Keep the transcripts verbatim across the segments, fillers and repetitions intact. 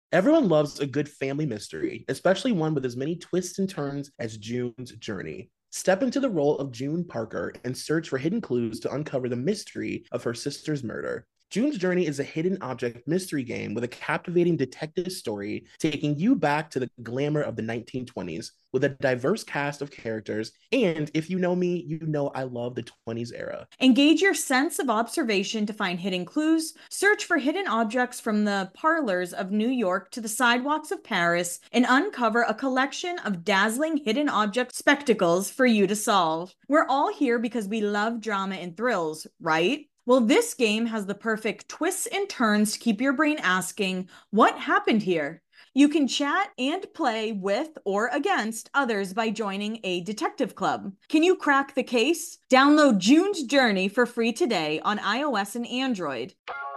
Everyone loves a good family mystery, especially one with as many twists and turns as June's Journey. Step into the role of June Parker and search for hidden clues to uncover the mystery of her sister's murder. June's Journey is a hidden object mystery game with a captivating detective story taking you back to the glamour of the nineteen twenties with a diverse cast of characters. And if you know me, you know I love the twenties era. Engage your sense of observation to find hidden clues, search for hidden objects from the parlors of New York to the sidewalks of Paris, and uncover a collection of dazzling hidden object spectacles for you to solve. We're all here because we love drama and thrills, right? Well, this game has the perfect twists and turns to keep your brain asking, what happened here? You can chat and play with or against others by joining a detective club. Can you crack the case? Download June's Journey for free today on iOS and Android.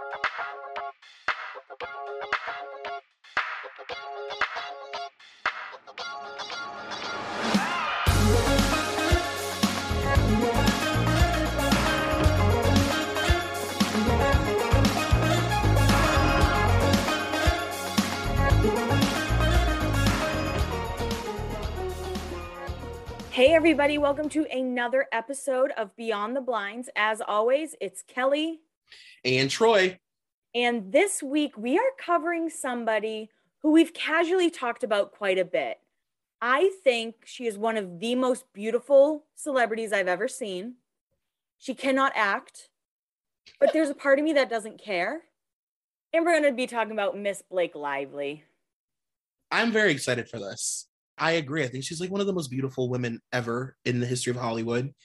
Hey everybody, welcome to another episode of Beyond the Blinds. As always, it's Kelly and Troy. And this week we are covering somebody who we've casually talked about quite a bit. I think she is one of the most beautiful celebrities I've ever seen. She cannot act, but there's a part of me that doesn't care. And we're going to be talking about Miss Blake Lively. I'm very excited for this. I agree. I think she's like one of the most beautiful women ever in the history of Hollywood.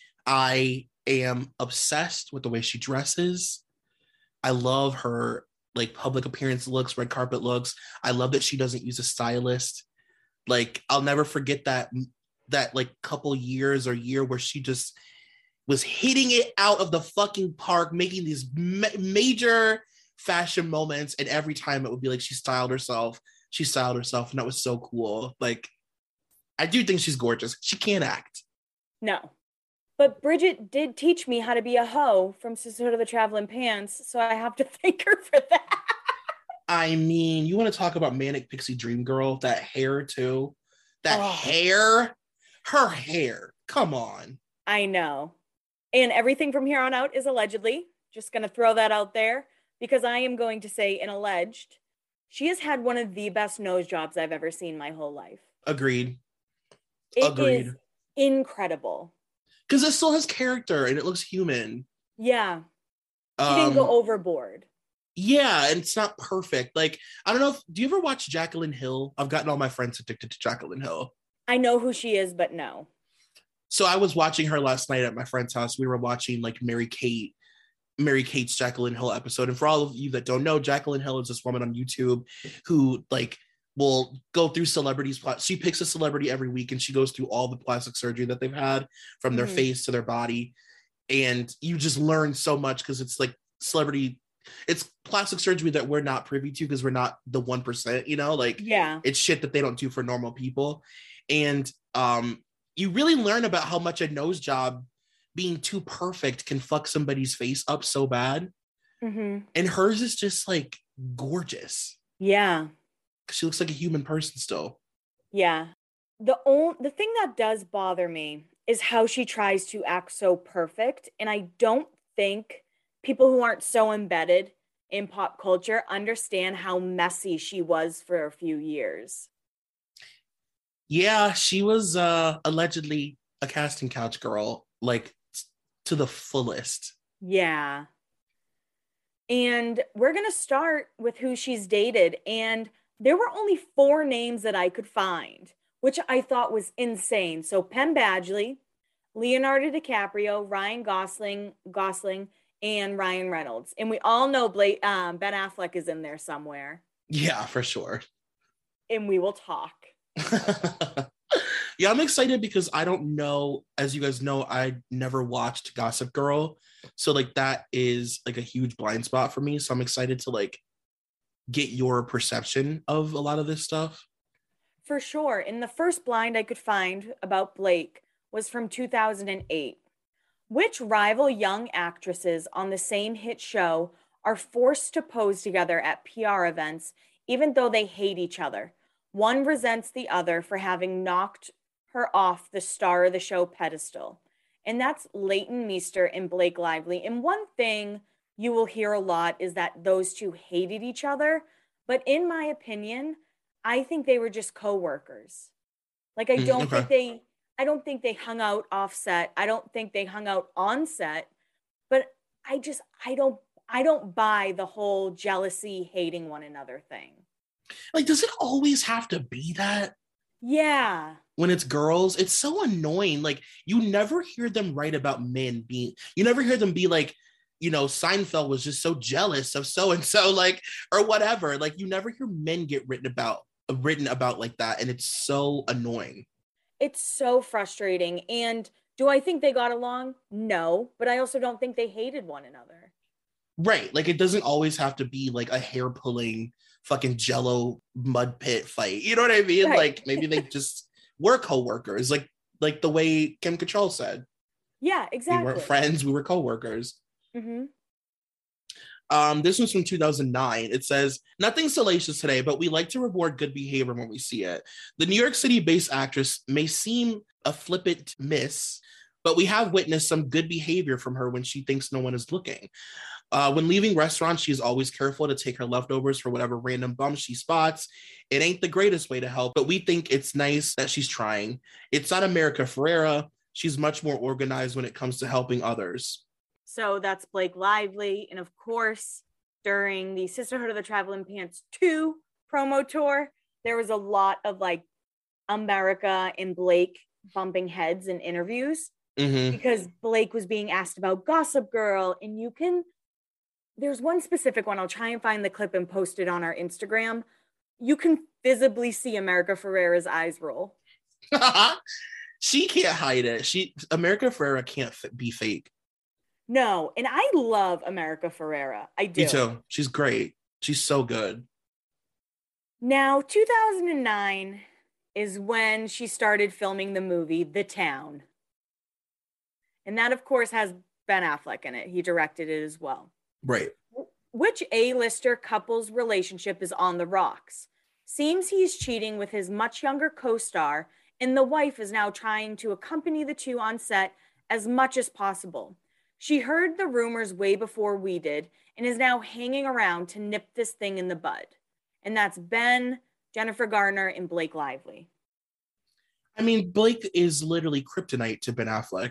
I am obsessed with the way she dresses. I love her like public appearance looks, red carpet looks. I love that she doesn't use a stylist. Like I'll never forget that that like couple years or year where she just was hitting it out of the fucking park, making these ma- major fashion moments, and every time it would be like she styled herself. She styled herself, and that was so cool. Like, I do think she's gorgeous. She can't act. No. But Bridget did teach me how to be a hoe from Sisterhood of the Traveling Pants, so I have to thank her for that. I mean, you want to talk about Manic Pixie Dream Girl? That hair, too. That oh. hair? Her hair. Come on. I know. And everything from here on out is allegedly. Just going to throw that out there, because I am going to say an alleged. She has had one of the best nose jobs I've ever seen my whole life. Agreed. It Agreed. Is incredible. Because it still has character and it looks human. Yeah. She um, didn't go overboard. Yeah, and it's not perfect. Like, I don't know if, do you ever watch Jaclyn Hill? I've gotten all my friends addicted to Jaclyn Hill. I know who she is, but no. So I was watching her last night at my friend's house. We were watching like Mary Kate Mary Kate's Jaclyn Hill episode. And for all of you that don't know, Jaclyn Hill is this woman on YouTube who like will go through celebrities. She picks a celebrity every week and she goes through all the plastic surgery that they've had from their mm-hmm. face to their body. And you just learn so much because it's like celebrity, it's plastic surgery that we're not privy to because we're not the one percent, you know, like yeah, it's shit that they don't do for normal people. And um, you really learn about how much a nose job being too perfect can fuck somebody's face up so bad. Mm-hmm. And hers is just like gorgeous. Yeah. She looks like a human person still. Yeah. The only, the thing that does bother me is how she tries to act so perfect. And I don't think people who aren't so embedded in pop culture understand how messy she was for a few years. Yeah, she was uh, allegedly a casting couch girl, like to the fullest. Yeah. And we're going to start with who she's dated. And there were only four names that I could find, which I thought was insane. So Penn Badgley, Leonardo DiCaprio, Ryan Gosling, Gosling, and Ryan Reynolds. And we all know Blake, um, Ben Affleck is in there somewhere. Yeah, for sure. And we will talk. Yeah, I'm excited because I don't know, as you guys know, I never watched Gossip Girl. So like that is like a huge blind spot for me. So I'm excited to like get your perception of a lot of this stuff. For sure. And the first blind I could find about Blake was from two thousand eight. Which rival young actresses on the same hit show are forced to pose together at P R events even though they hate each other. One resents the other for having knocked her off the star of the show pedestal. And that's Leighton Meester and Blake Lively. And one thing you will hear a lot is that those two hated each other. But in my opinion, I think they were just co-workers. Like, I don't mm, okay. think they, I don't think they hung out off set. I don't think they hung out on set. But I just, I don't, I don't buy the whole jealousy, hating one another thing. Like, does it always have to be that? Yeah. When it's girls, it's so annoying. Like, you never hear them write about men being, you never hear them be like, you know, Seinfeld was just so jealous of so-and-so, like, or whatever. Like, you never hear men get written about, written about like that. And it's so annoying. It's so frustrating. And do I think they got along? No, but I also don't think they hated one another. Right. Like, it doesn't always have to be like a hair pulling fucking Jello mud pit fight. You know what I mean? Right. Like, maybe they just were co-workers, like, like the way Kim Cattrall said. Yeah, exactly. We weren't friends. We were co-workers. Mm-hmm. Um, this one's from two thousand nine. It says, nothing salacious today, but we like to reward good behavior when we see it. The New York City-based actress may seem a flippant miss, but we have witnessed some good behavior from her when she thinks no one is looking. Uh, when leaving restaurants, she's always careful to take her leftovers for whatever random bum she spots. It ain't the greatest way to help, but we think it's nice that she's trying. It's not America Ferrera. She's much more organized when it comes to helping others. So that's Blake Lively. And of course, during the Sisterhood of the Traveling Pants two promo tour, there was a lot of like America and Blake bumping heads in interviews mm-hmm. because Blake was being asked about Gossip Girl. And you can, there's one specific one. I'll try and find the clip and post it on our Instagram. You can visibly see America Ferrera's eyes roll. She can't hide it. She America Ferrera can't f- be fake. No, and I love America Ferrera. I do. Me too. She's great. She's so good. Now, two thousand nine is when she started filming the movie The Town. And that, of course, has Ben Affleck in it. He directed it as well. Right. Which A-lister couple's relationship is on the rocks? Seems he's cheating with his much younger co-star, and the wife is now trying to accompany the two on set as much as possible. She heard the rumors way before we did and is now hanging around to nip this thing in the bud. And that's Ben, Jennifer Garner, and Blake Lively. I mean, Blake is literally kryptonite to Ben Affleck.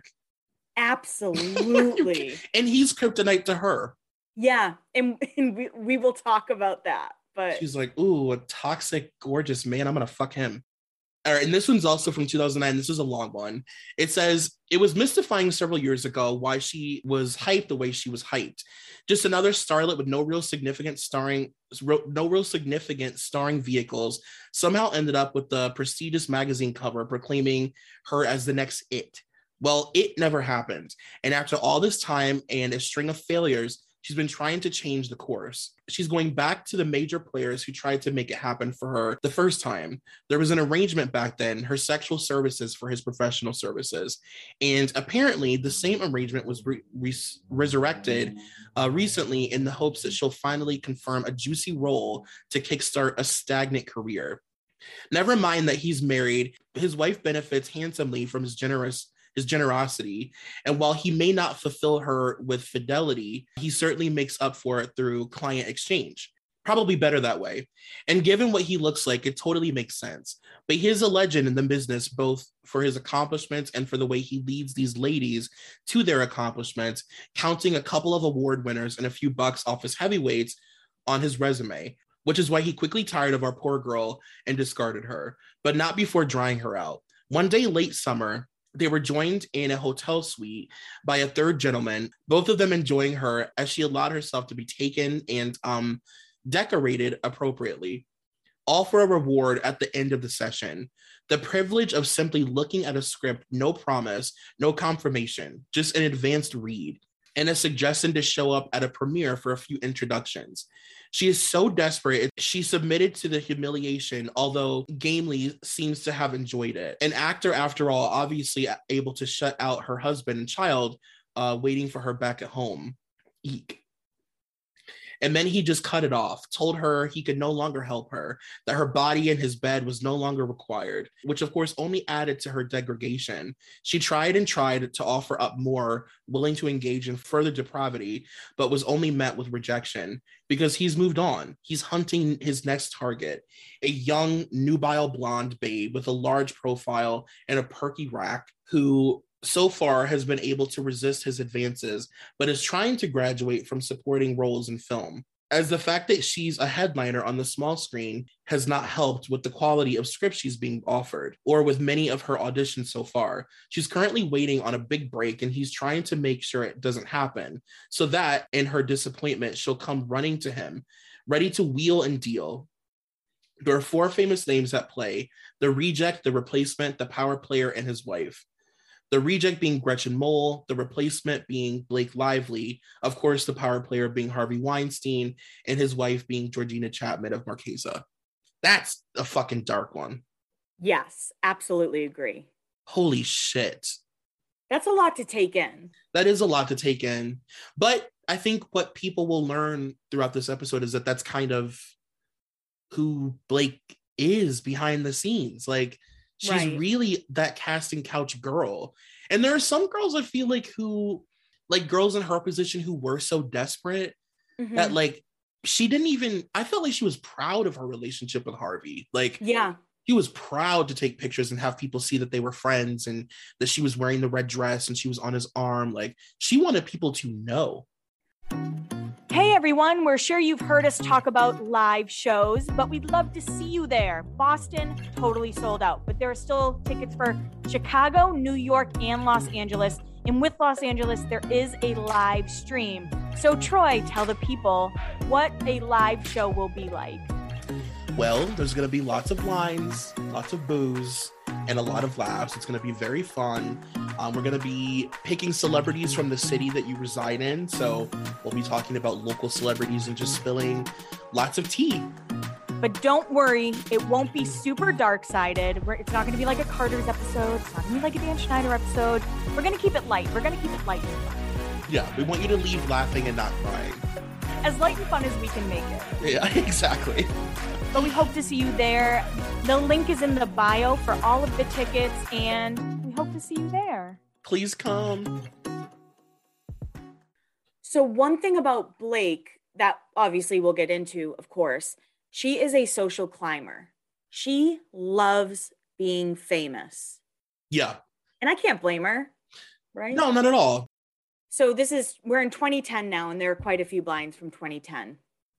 Absolutely. And he's kryptonite to her. Yeah, and, and we, we will talk about that. But she's like, ooh, a toxic, gorgeous man. I'm going to fuck him. All right, and this one's also from two thousand nine. This is a long one. It says, it was mystifying several years ago why she was hyped the way she was hyped. Just another starlet with no real significant starring, no real significant starring vehicles somehow ended up with the prestigious magazine cover proclaiming her as the next it. Well, it never happened. And after all this time and a string of failures, she's been trying to change the course. She's going back to the major players who tried to make it happen for her the first time. There was an arrangement back then, her sexual services for his professional services. And apparently the same arrangement was re- re- resurrected uh, recently in the hopes that she'll finally confirm a juicy role to kickstart a stagnant career. Never mind that he's married. His wife benefits handsomely from his generous his generosity. And while he may not fulfill her with fidelity, he certainly makes up for it through client exchange. Probably better that way. And given what he looks like, it totally makes sense. But he is a legend in the business, both for his accomplishments and for the way he leads these ladies to their accomplishments, counting a couple of award winners and a few bucks off his heavyweights on his resume, which is why he quickly tired of our poor girl and discarded her, but not before drying her out. One day late summer, they were joined in a hotel suite by a third gentleman, both of them enjoying her as she allowed herself to be taken and um, decorated appropriately, all for a reward at the end of the session. The privilege of simply looking at a script, no promise, no confirmation, just an advanced read, and a suggestion to show up at a premiere for a few introductions. She is so desperate, she submitted to the humiliation, although gamely seems to have enjoyed it. An actor, after all, obviously able to shut out her husband and child, uh, waiting for her back at home. Eek. And then he just cut it off, told her he could no longer help her, that her body in his bed was no longer required, which of course only added to her degradation. She tried and tried to offer up more, willing to engage in further depravity, but was only met with rejection because he's moved on. He's hunting his next target, a young, nubile blonde babe with a large profile and a perky rack who so far has been able to resist his advances, but is trying to graduate from supporting roles in film. As the fact that she's a headliner on the small screen has not helped with the quality of script she's being offered, or with many of her auditions so far. She's currently waiting on a big break, and he's trying to make sure it doesn't happen, so that, in her disappointment, she'll come running to him, ready to wheel and deal. There are four famous names at play: the reject, the replacement, the power player, and his wife. The reject being Gretchen Mol, the replacement being Blake Lively, of course, the power player being Harvey Weinstein, and his wife being Georgina Chapman of Marquesa. That's a fucking dark one. Yes, absolutely agree. Holy shit. That's a lot to take in. That is a lot to take in. But I think what people will learn throughout this episode is that that's kind of who Blake is behind the scenes. Like, she's right. really that casting couch girl. And there are some girls I feel like who, like girls in her position who were so desperate mm-hmm. that like, she didn't even, I felt like she was proud of her relationship with Harvey. Like, yeah, she was proud to take pictures and have people see that they were friends and that she was wearing the red dress and she was on his arm. Like, she wanted people to know. Hey everyone, we're sure you've heard us talk about live shows, but we'd love to see you there. Boston, totally sold out, but there are still tickets for Chicago, New York, and Los Angeles. And with Los Angeles, there is a live stream. So Troy, tell the people what a live show will be like. Well, there's going to be lots of lines, lots of booze, and a lot of laughs. It's going to be very fun. Um, we're going to be picking celebrities from the city that you reside in. So we'll be talking about local celebrities and just spilling lots of tea. But don't worry, it won't be super dark-sided. It's not going to be like a Carter's episode. It's not going to be like a Dan Schneider episode. We're going to keep it light. We're going to keep it light and fun. Yeah, we want you to leave laughing and not crying. As light and fun as we can make it. Yeah, exactly. But we hope to see you there. The link is in the bio for all of the tickets, and we hope to see you there. Please come. So one thing about Blake that obviously we'll get into, of course, she is a social climber. She loves being famous. Yeah. And I can't blame her, right? No, not at all. So this is, we're in twenty ten now, and there are quite a few blinds from twenty ten.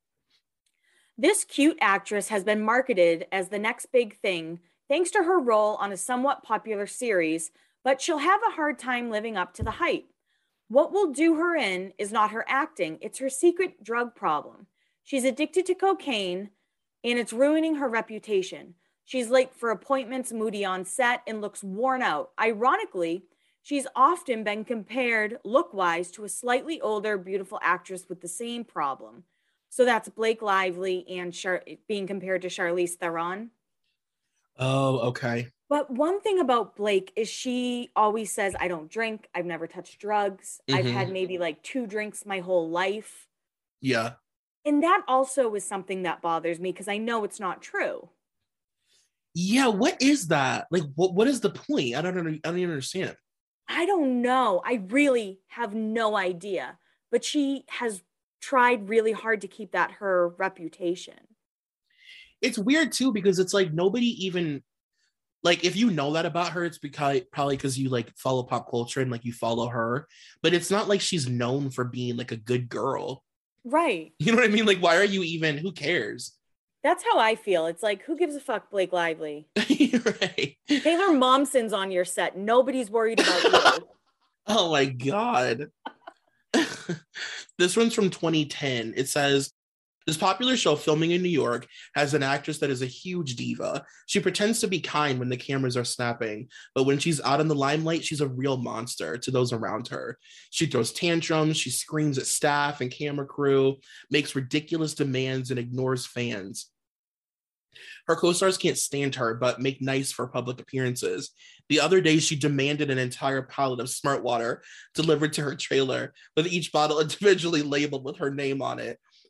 This cute actress has been marketed as the next big thing thanks to her role on a somewhat popular series, but she'll have a hard time living up to the hype. What will do her in is not her acting, it's her secret drug problem. She's addicted to cocaine, and it's ruining her reputation. She's late for appointments, moody on set, and looks worn out. Ironically, she's often been compared look-wise to a slightly older, beautiful actress with the same problem. So that's Blake Lively and Char- being compared to Charlize Theron. Oh, okay. But one thing about Blake is she always says, I don't drink. I've never touched drugs. Mm-hmm. I've had maybe like two drinks my whole life. Yeah. And that also is something that bothers me because I know it's not true. Yeah, what is that? Like, what? what is the point? I don't, I don't even understand. I don't know. I really have no idea. But she has tried really hard to keep that her reputation. It's weird too because it's like nobody even like if you know that about her, it's because probably because you like follow pop culture and like you follow her, but it's not like she's known for being like a good girl, right? You know what I mean? Like, why are you even? Who cares? That's how I feel. It's like, who gives a fuck, Blake Lively? Right. Taylor Momsen's on your set. Nobody's worried about you. Oh my god. This one's from twenty ten. It says, this popular show filming in New York has an actress that is a huge diva. She pretends to be kind when the cameras are snapping, but when she's out in the limelight, she's a real monster to those around her. She throws tantrums, she screams at staff and camera crew, makes ridiculous demands, and ignores fans. Her co-stars can't stand her, but make nice for public appearances. The other day, she demanded an entire pallet of Smart Water delivered to her trailer, with each bottle individually labeled with her name on it.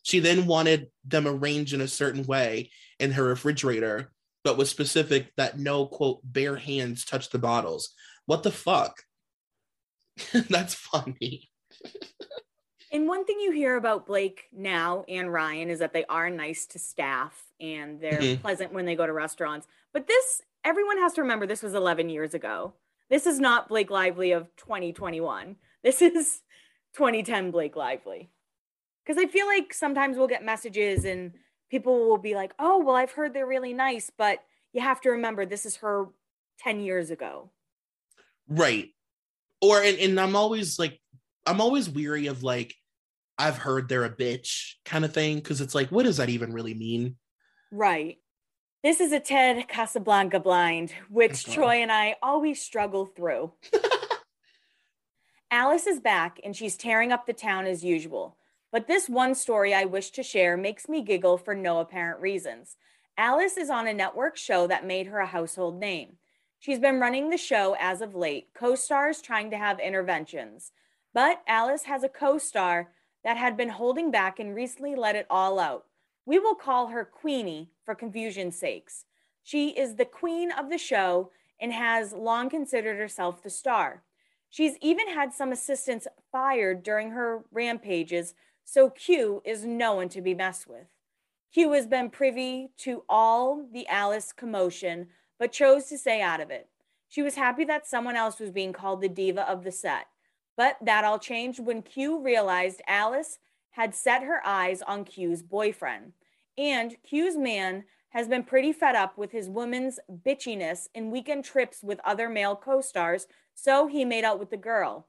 She then wanted them arranged in a certain way in her refrigerator, but was specific that no, quote, bare hands touch the bottles. What the fuck? That's funny. And one thing you hear about Blake now and Ryan is that they are nice to staff and they're mm-hmm. pleasant when they go to restaurants. But this, everyone has to remember this was eleven years ago. This is not Blake Lively of twenty twenty-one. This is twenty ten Blake Lively. Because I feel like sometimes we'll get messages and people will be like, oh, well, I've heard they're really nice. But you have to remember this is her ten years ago. Right. Or, and, and I'm always like, I'm always weary of like, I've heard they're a bitch kind of thing. Because it's like, what does that even really mean? Right. This is a Ted Casablanca blind, which okay. Troy and I always struggle through. Alice is back and she's tearing up the town as usual. But this one story I wish to share makes me giggle for no apparent reasons. Alice is on a network show that made her a household name. She's been running the show as of late, co-stars trying to have interventions. But Alice has a co-star that had been holding back and recently let it all out. We will call her Queenie for confusion's sakes. She is the queen of the show and has long considered herself the star. She's even had some assistants fired during her rampages, so Q is no one to be messed with. Q has been privy to all the Alice commotion, but chose to stay out of it. She was happy that someone else was being called the diva of the set. But that all changed when Q realized Alice had set her eyes on Q's boyfriend. And Q's man has been pretty fed up with his woman's bitchiness and weekend trips with other male co-stars, so he made out with the girl.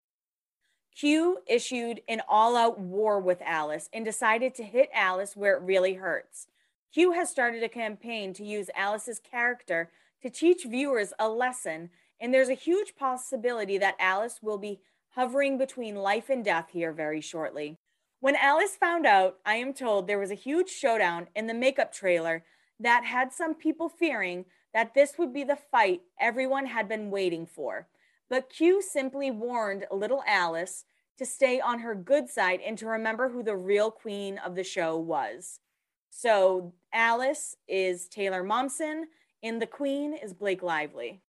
Q issued an all-out war with Alice and decided to hit Alice where it really hurts. Q has started a campaign to use Alice's character to teach viewers a lesson, and there's a huge possibility that Alice will be hovering between life and death here very shortly. When Alice found out, I am told there was a huge showdown in the makeup trailer that had some people fearing that this would be the fight everyone had been waiting for. But Q simply warned little Alice to stay on her good side and to remember who the real queen of the show was. So Alice is Taylor Momsen and the queen is Blake Lively.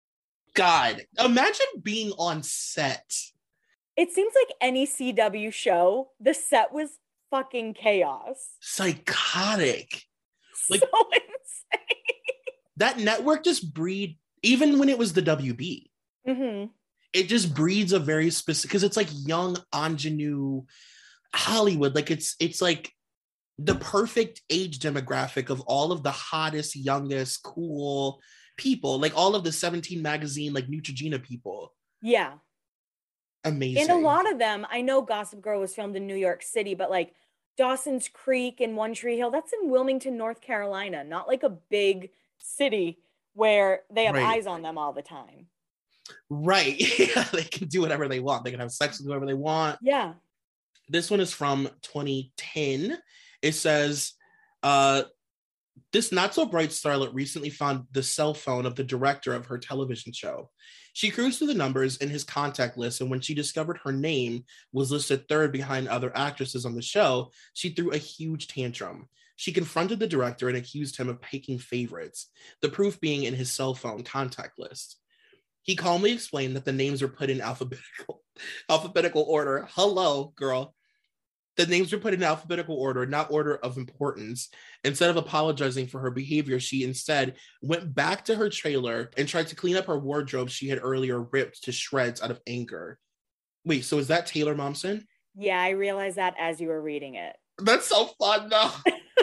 God, imagine being on set. It seems like any C W show, the set was fucking chaos. Psychotic. Like, so insane. That network just breed, even when it was the W B, mm-hmm. it just breeds a very specific, because it's like young ingenue Hollywood. Like it's it's like the perfect age demographic of all of the hottest, youngest, cool people. Like all of the seventeen magazine, like Neutrogena people. Yeah. Amazing. And a lot of them, I know Gossip Girl was filmed in New York City, but like Dawson's Creek and One Tree Hill, that's in Wilmington, North Carolina, not like a big city where they have right. eyes on them all the time. Right. Yeah, they can do whatever they want. They can have sex with whoever they want. Yeah. This one is from twenty ten. It says, uh, this not-so-bright starlet recently found the cell phone of the director of her television show. She cruised through the numbers in his contact list, and when she discovered her name was listed third behind other actresses on the show, she threw a huge tantrum. She confronted the director and accused him of picking favorites, the proof being in his cell phone contact list. He calmly explained that the names were put in alphabetical, alphabetical order. Hello, girl. The names were put in alphabetical order, not order of importance. Instead of apologizing for her behavior, she instead went back to her trailer and tried to clean up her wardrobe she had earlier ripped to shreds out of anger. Wait, so is that Taylor Momsen? Yeah, I realized that as you were reading it. That's so fun, though.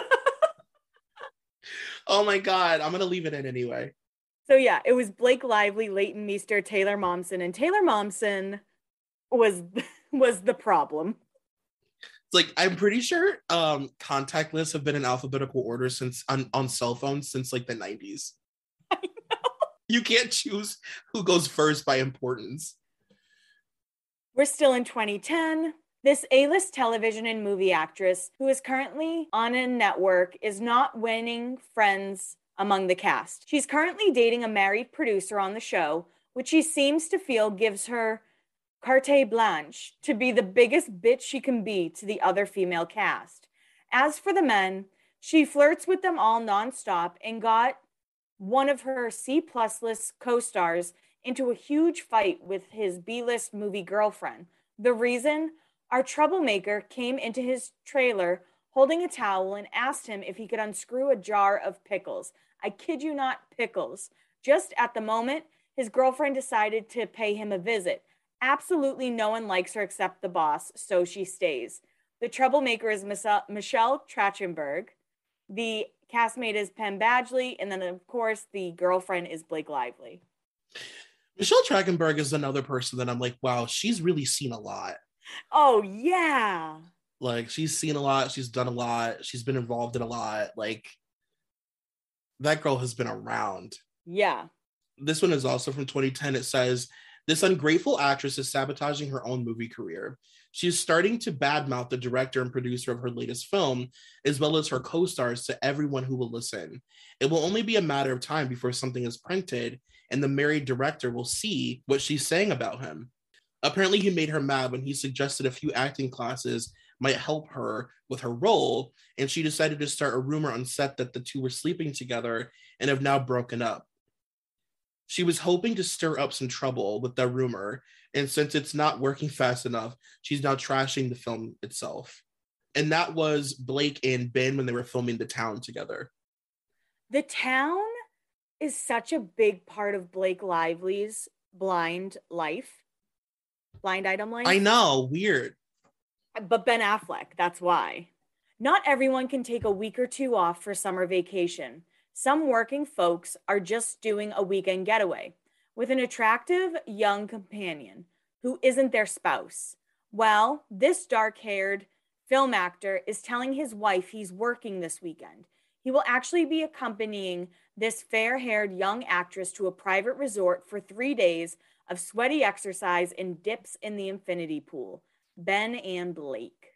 Oh my God, I'm going to leave it in anyway. So yeah, it was Blake Lively, Leighton Meester, Taylor Momsen, and Taylor Momsen was was the problem. It's like, I'm pretty sure um, contact lists have been in alphabetical order since on, on cell phones since like the nineties. I know. You can't choose who goes first by importance. We're still in twenty ten. This A-list television and movie actress who is currently on a network is not winning friends among the cast. She's currently dating a married producer on the show, which she seems to feel gives her carte blanche, to be the biggest bitch she can be to the other female cast. As for the men, she flirts with them all nonstop and got one of her C-plus list co-stars into a huge fight with his B-list movie girlfriend. The reason? Our troublemaker came into his trailer holding a towel and asked him if he could unscrew a jar of pickles. I kid you not, pickles. Just at the moment, his girlfriend decided to pay him a visit. Absolutely no one likes her except the boss, so she stays. The troublemaker is Michelle Trachtenberg. The castmate is Penn Badgley. And then, of course, the girlfriend is Blake Lively. Michelle Trachtenberg is another person that I'm like, wow, she's really seen a lot. Oh, yeah. Like, she's seen a lot. She's done a lot. She's been involved in a lot. Like, that girl has been around. Yeah. This one is also from twenty ten. It says, this ungrateful actress is sabotaging her own movie career. She is starting to badmouth the director and producer of her latest film, as well as her co-stars, to everyone who will listen. It will only be a matter of time before something is printed, and the married director will see what she's saying about him. Apparently, he made her mad when he suggested a few acting classes might help her with her role, and she decided to start a rumor on set that the two were sleeping together and have now broken up. She was hoping to stir up some trouble with that rumor, and since it's not working fast enough, she's now trashing the film itself. And that was Blake and Ben when they were filming The Town together. The Town is such a big part of Blake Lively's blind life. Blind item life. I know, weird. But Ben Affleck, that's why. Not everyone can take a week or two off for summer vacation. Some working folks are just doing a weekend getaway with an attractive young companion who isn't their spouse. Well, this dark-haired film actor is telling his wife he's working this weekend. He will actually be accompanying this fair-haired young actress to a private resort for three days of sweaty exercise and dips in the infinity pool. Ben and Blake.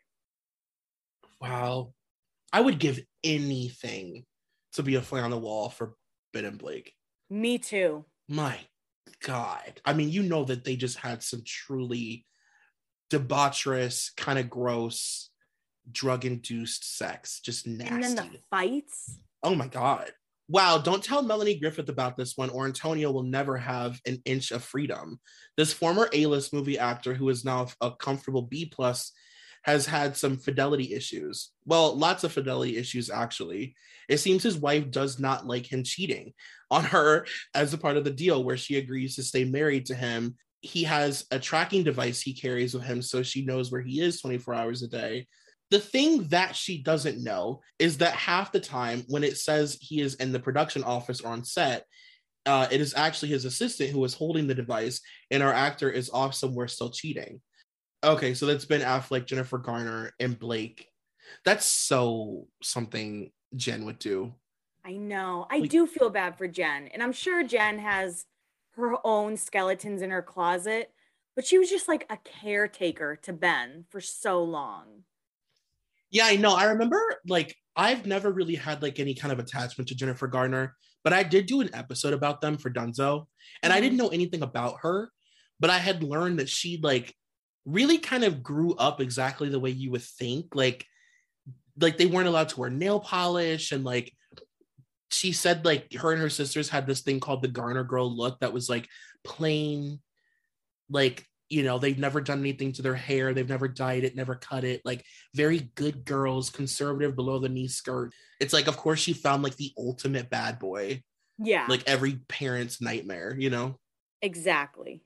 Wow. I would give anything to be a fly on the wall for Ben and Blake. Me too. My God. I mean, you know that they just had some truly debaucherous, kind of gross, drug-induced sex. Just nasty. And then the fights. Oh my God. Wow, don't tell Melanie Griffith about this one, or Antonio will never have an inch of freedom. This former A-list movie actor, who is now a comfortable B plus, has had some fidelity issues. Well, lots of fidelity issues, actually. It seems his wife does not like him cheating on her as a part of the deal, where she agrees to stay married to him. He has a tracking device he carries with him, so she knows where he is twenty-four hours a day. The thing that she doesn't know is that half the time when it says he is in the production office or on set, uh, it is actually his assistant who is holding the device, and our actor is off somewhere still cheating. Okay, so that's Ben Affleck, Jennifer Garner, and Blake. That's so something Jen would do. I know. I like, do feel bad for Jen. And I'm sure Jen has her own skeletons in her closet, but she was just like a caretaker to Ben for so long. Yeah, I know. I remember, like, I've never really had, like, any kind of attachment to Jennifer Garner, but I did do an episode about them for Dunzo, and mm-hmm. I didn't know anything about her, but I had learned that she, like, really kind of grew up exactly the way you would think. Like, like they weren't allowed to wear nail polish, and, like, she said, like, her and her sisters had this thing called the Garner Girl look that was, like, plain, like, you know, they've never done anything to their hair. They've never dyed it, never cut it. Like, very good girls, conservative below the knee skirt. It's like, of course, she found like the ultimate bad boy. Yeah. Like every parent's nightmare, you know? Exactly.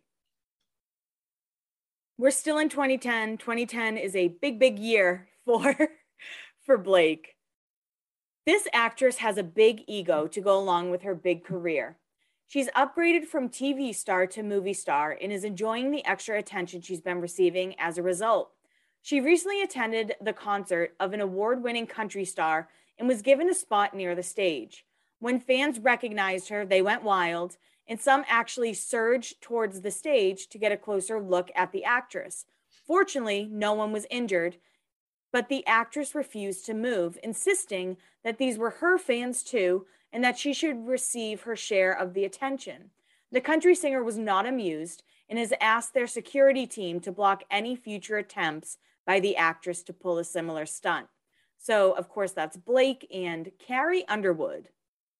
We're still in twenty ten. twenty ten is a big, big year for, for Blake. This actress has a big ego to go along with her big career. She's upgraded from T V star to movie star and is enjoying the extra attention she's been receiving as a result. She recently attended the concert of an award-winning country star and was given a spot near the stage. When fans recognized her, they went wild, and some actually surged towards the stage to get a closer look at the actress. Fortunately, no one was injured, but the actress refused to move, insisting that these were her fans too, and that she should receive her share of the attention. The country singer was not amused and has asked their security team to block any future attempts by the actress to pull a similar stunt. So, of course, that's Blake and Carrie Underwood.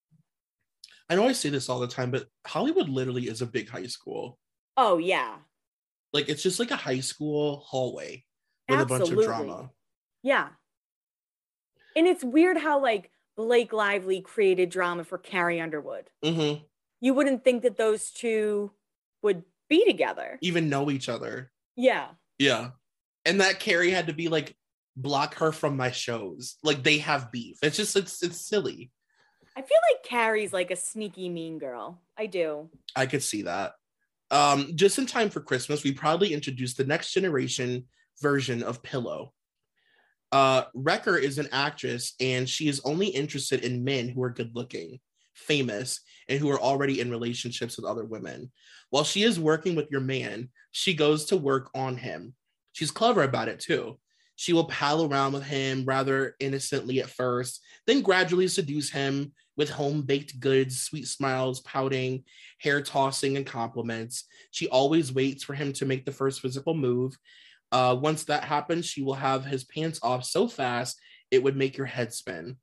I know I say this all the time, but Hollywood literally is a big high school. Oh, yeah. Like, it's just like a high school hallway with Absolutely. a bunch of drama. Yeah. And it's weird how, like, Blake Lively created drama for Carrie Underwood. Mm-hmm. You wouldn't think that those two would be together. Even know each other. Yeah. Yeah. And that Carrie had to be like, block her from my shows. Like, they have beef. It's just, it's it's silly. I feel like Carrie's like a sneaky mean girl. I do. I could see that. Um, just in time for Christmas, we proudly introduced the next generation version of Pillow. Uh, Wrecker is an actress, and she is only interested in men who are good looking, famous, and who are already in relationships with other women. While she is working with your man, she goes to work on him. She's clever about it too. She will pal around with him rather innocently at first, then gradually seduce him with home-baked goods, sweet smiles, pouting, hair tossing, and compliments. She always waits for him to make the first physical move. Uh, once that happens, she will have his pants off so fast it would make your head spin.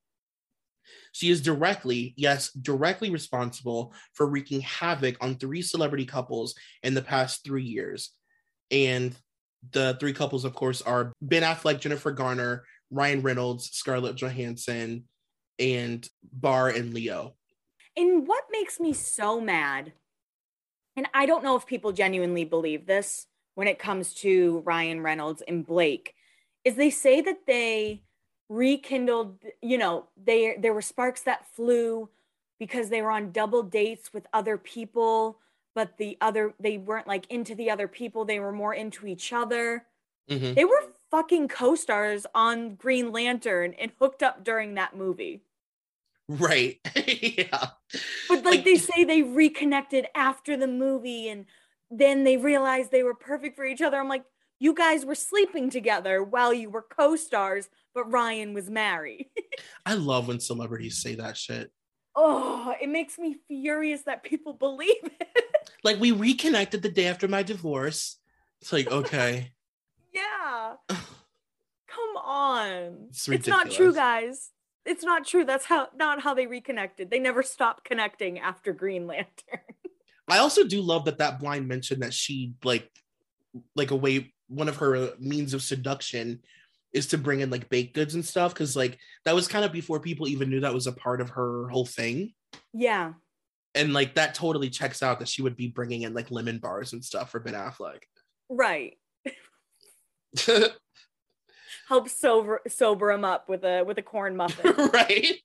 She is directly, yes, directly responsible for wreaking havoc on three celebrity couples in the past three years. And the three couples, of course, are Ben Affleck, Jennifer Garner, Ryan Reynolds, Scarlett Johansson, and Bar and Leo. And what makes me so mad, and I don't know if people genuinely believe this when it comes to Ryan Reynolds and Blake, is they say that they rekindled, you know, they there were sparks that flew because they were on double dates with other people, but the other, they weren't like into the other people, they were more into each other. Mm-hmm. They were fucking co-stars on Green Lantern and hooked up during that movie. Right. Yeah. But like, like they say they reconnected after the movie and then they realized they were perfect for each other. I'm like, you guys were sleeping together while you were co-stars, but Ryan was married. I love when celebrities say that shit. Oh, it makes me furious that people believe it. Like, we reconnected the day after my divorce. It's like, okay. Yeah. Come on. It's, it's not true, guys. It's not true. That's how not how they reconnected. They never stopped connecting after Green Lantern. I also do love that that blind mentioned that she, like, like a way, one of her means of seduction is to bring in like baked goods and stuff. Cause like that was kind of before people even knew that was a part of her whole thing. Yeah. And like that totally checks out that she would be bringing in like lemon bars and stuff for Ben Affleck. Right. Help sober sober him up with a with a corn muffin. Right.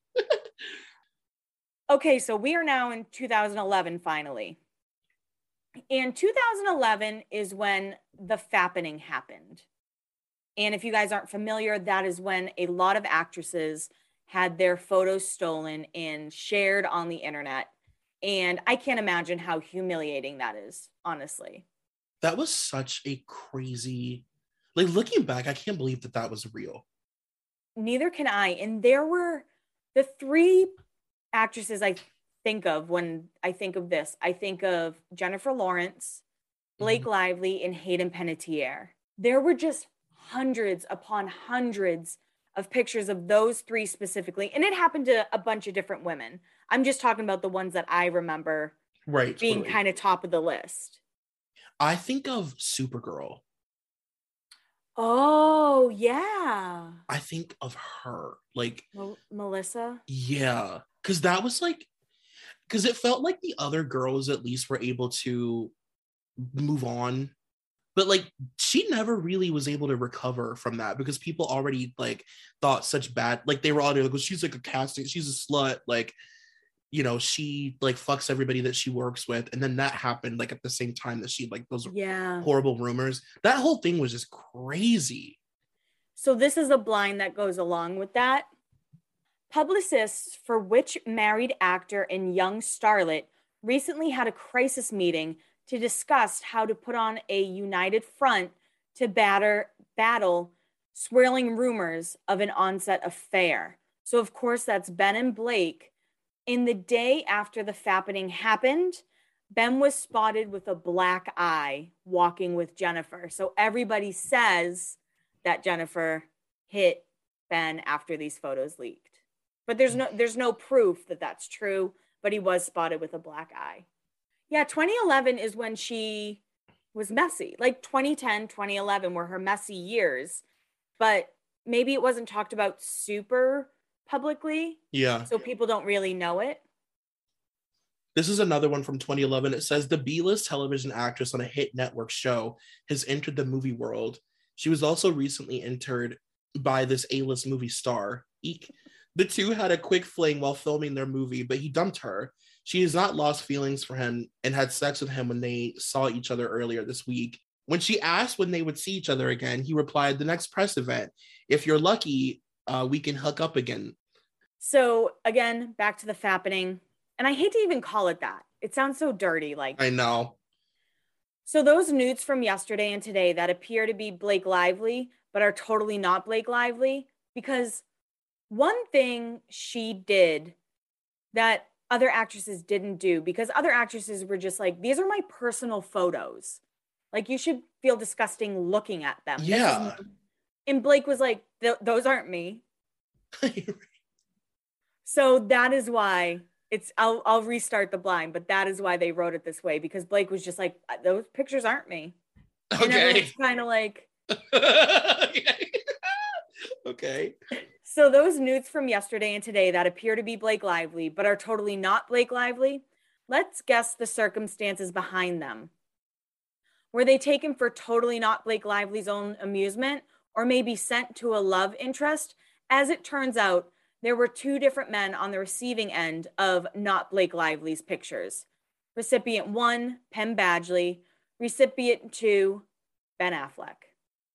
Okay, so we are now in two thousand eleven finally. And two thousand eleven is when the fappening happened. And if you guys aren't familiar, that is when a lot of actresses had their photos stolen and shared on the internet. And I can't imagine how humiliating that is, honestly. That was such a crazy, like looking back, I can't believe that that was real. Neither can I. And there were the three actresses I think of when I think of this. I think of Jennifer Lawrence, Blake mm-hmm. Lively, and Hayden Panettiere. There were just hundreds upon hundreds of pictures of those three specifically. And it happened to a bunch of different women. I'm just talking about the ones that I remember right, being totally. kind of top of the list. I think of Supergirl. Oh, yeah. I think of her. Like M- Melissa? Yeah. Because that was like, because it felt like the other girls at least were able to move on. But like she never really was able to recover from that because people already like thought such bad, like they were already like, well, she's like a casting, she's a slut, like, you know, she like fucks everybody that she works with. And then that happened like at the same time that she like those yeah. horrible rumors. That whole thing was just crazy. So this is a blind that goes along with that. Publicists for which married actor and young starlet recently had a crisis meeting to discuss how to put on a united front to batter, battle swirling rumors of an on-set affair. So, of course, that's Ben and Blake. In the day after the fappening happened, Ben was spotted with a black eye walking with Jennifer. So everybody says that Jennifer hit Ben after these photos leaked. But there's no there's no proof that that's true, but he was spotted with a black eye. Yeah, twenty eleven is when she was messy. Like twenty ten, twenty eleven were her messy years, but maybe it wasn't talked about super publicly. Yeah. So people don't really know it. This is another one from twenty eleven. It says the B-list television actress on a hit network show has entered the movie world. She was also recently entered by this A-list movie star. Eek. The two had a quick fling while filming their movie, but he dumped her. She has not lost feelings for him and had sex with him when they saw each other earlier this week. When she asked when they would see each other again, he replied, the next press event. If you're lucky, uh, we can hook up again. So again, back to the fappening. And I hate to even call it that. It sounds so dirty. Like I know. So those nudes from yesterday and today that appear to be Blake Lively, but are totally not Blake Lively, because one thing she did that other actresses didn't do, because other actresses were just like, these are my personal photos. Like, you should feel disgusting looking at them. Yeah. And Blake was like, those aren't me. So that is why it's, I'll, I'll restart the blind, but that is why they wrote it this way, because Blake was just like, those pictures aren't me. Okay. And it's kind of like, okay. So those nudes from yesterday and today that appear to be Blake Lively, but are totally not Blake Lively, let's guess the circumstances behind them. Were they taken for totally not Blake Lively's own amusement, or maybe sent to a love interest? As it turns out, there were two different men on the receiving end of not Blake Lively's pictures. Recipient one, Penn Badgley. Recipient two, Ben Affleck.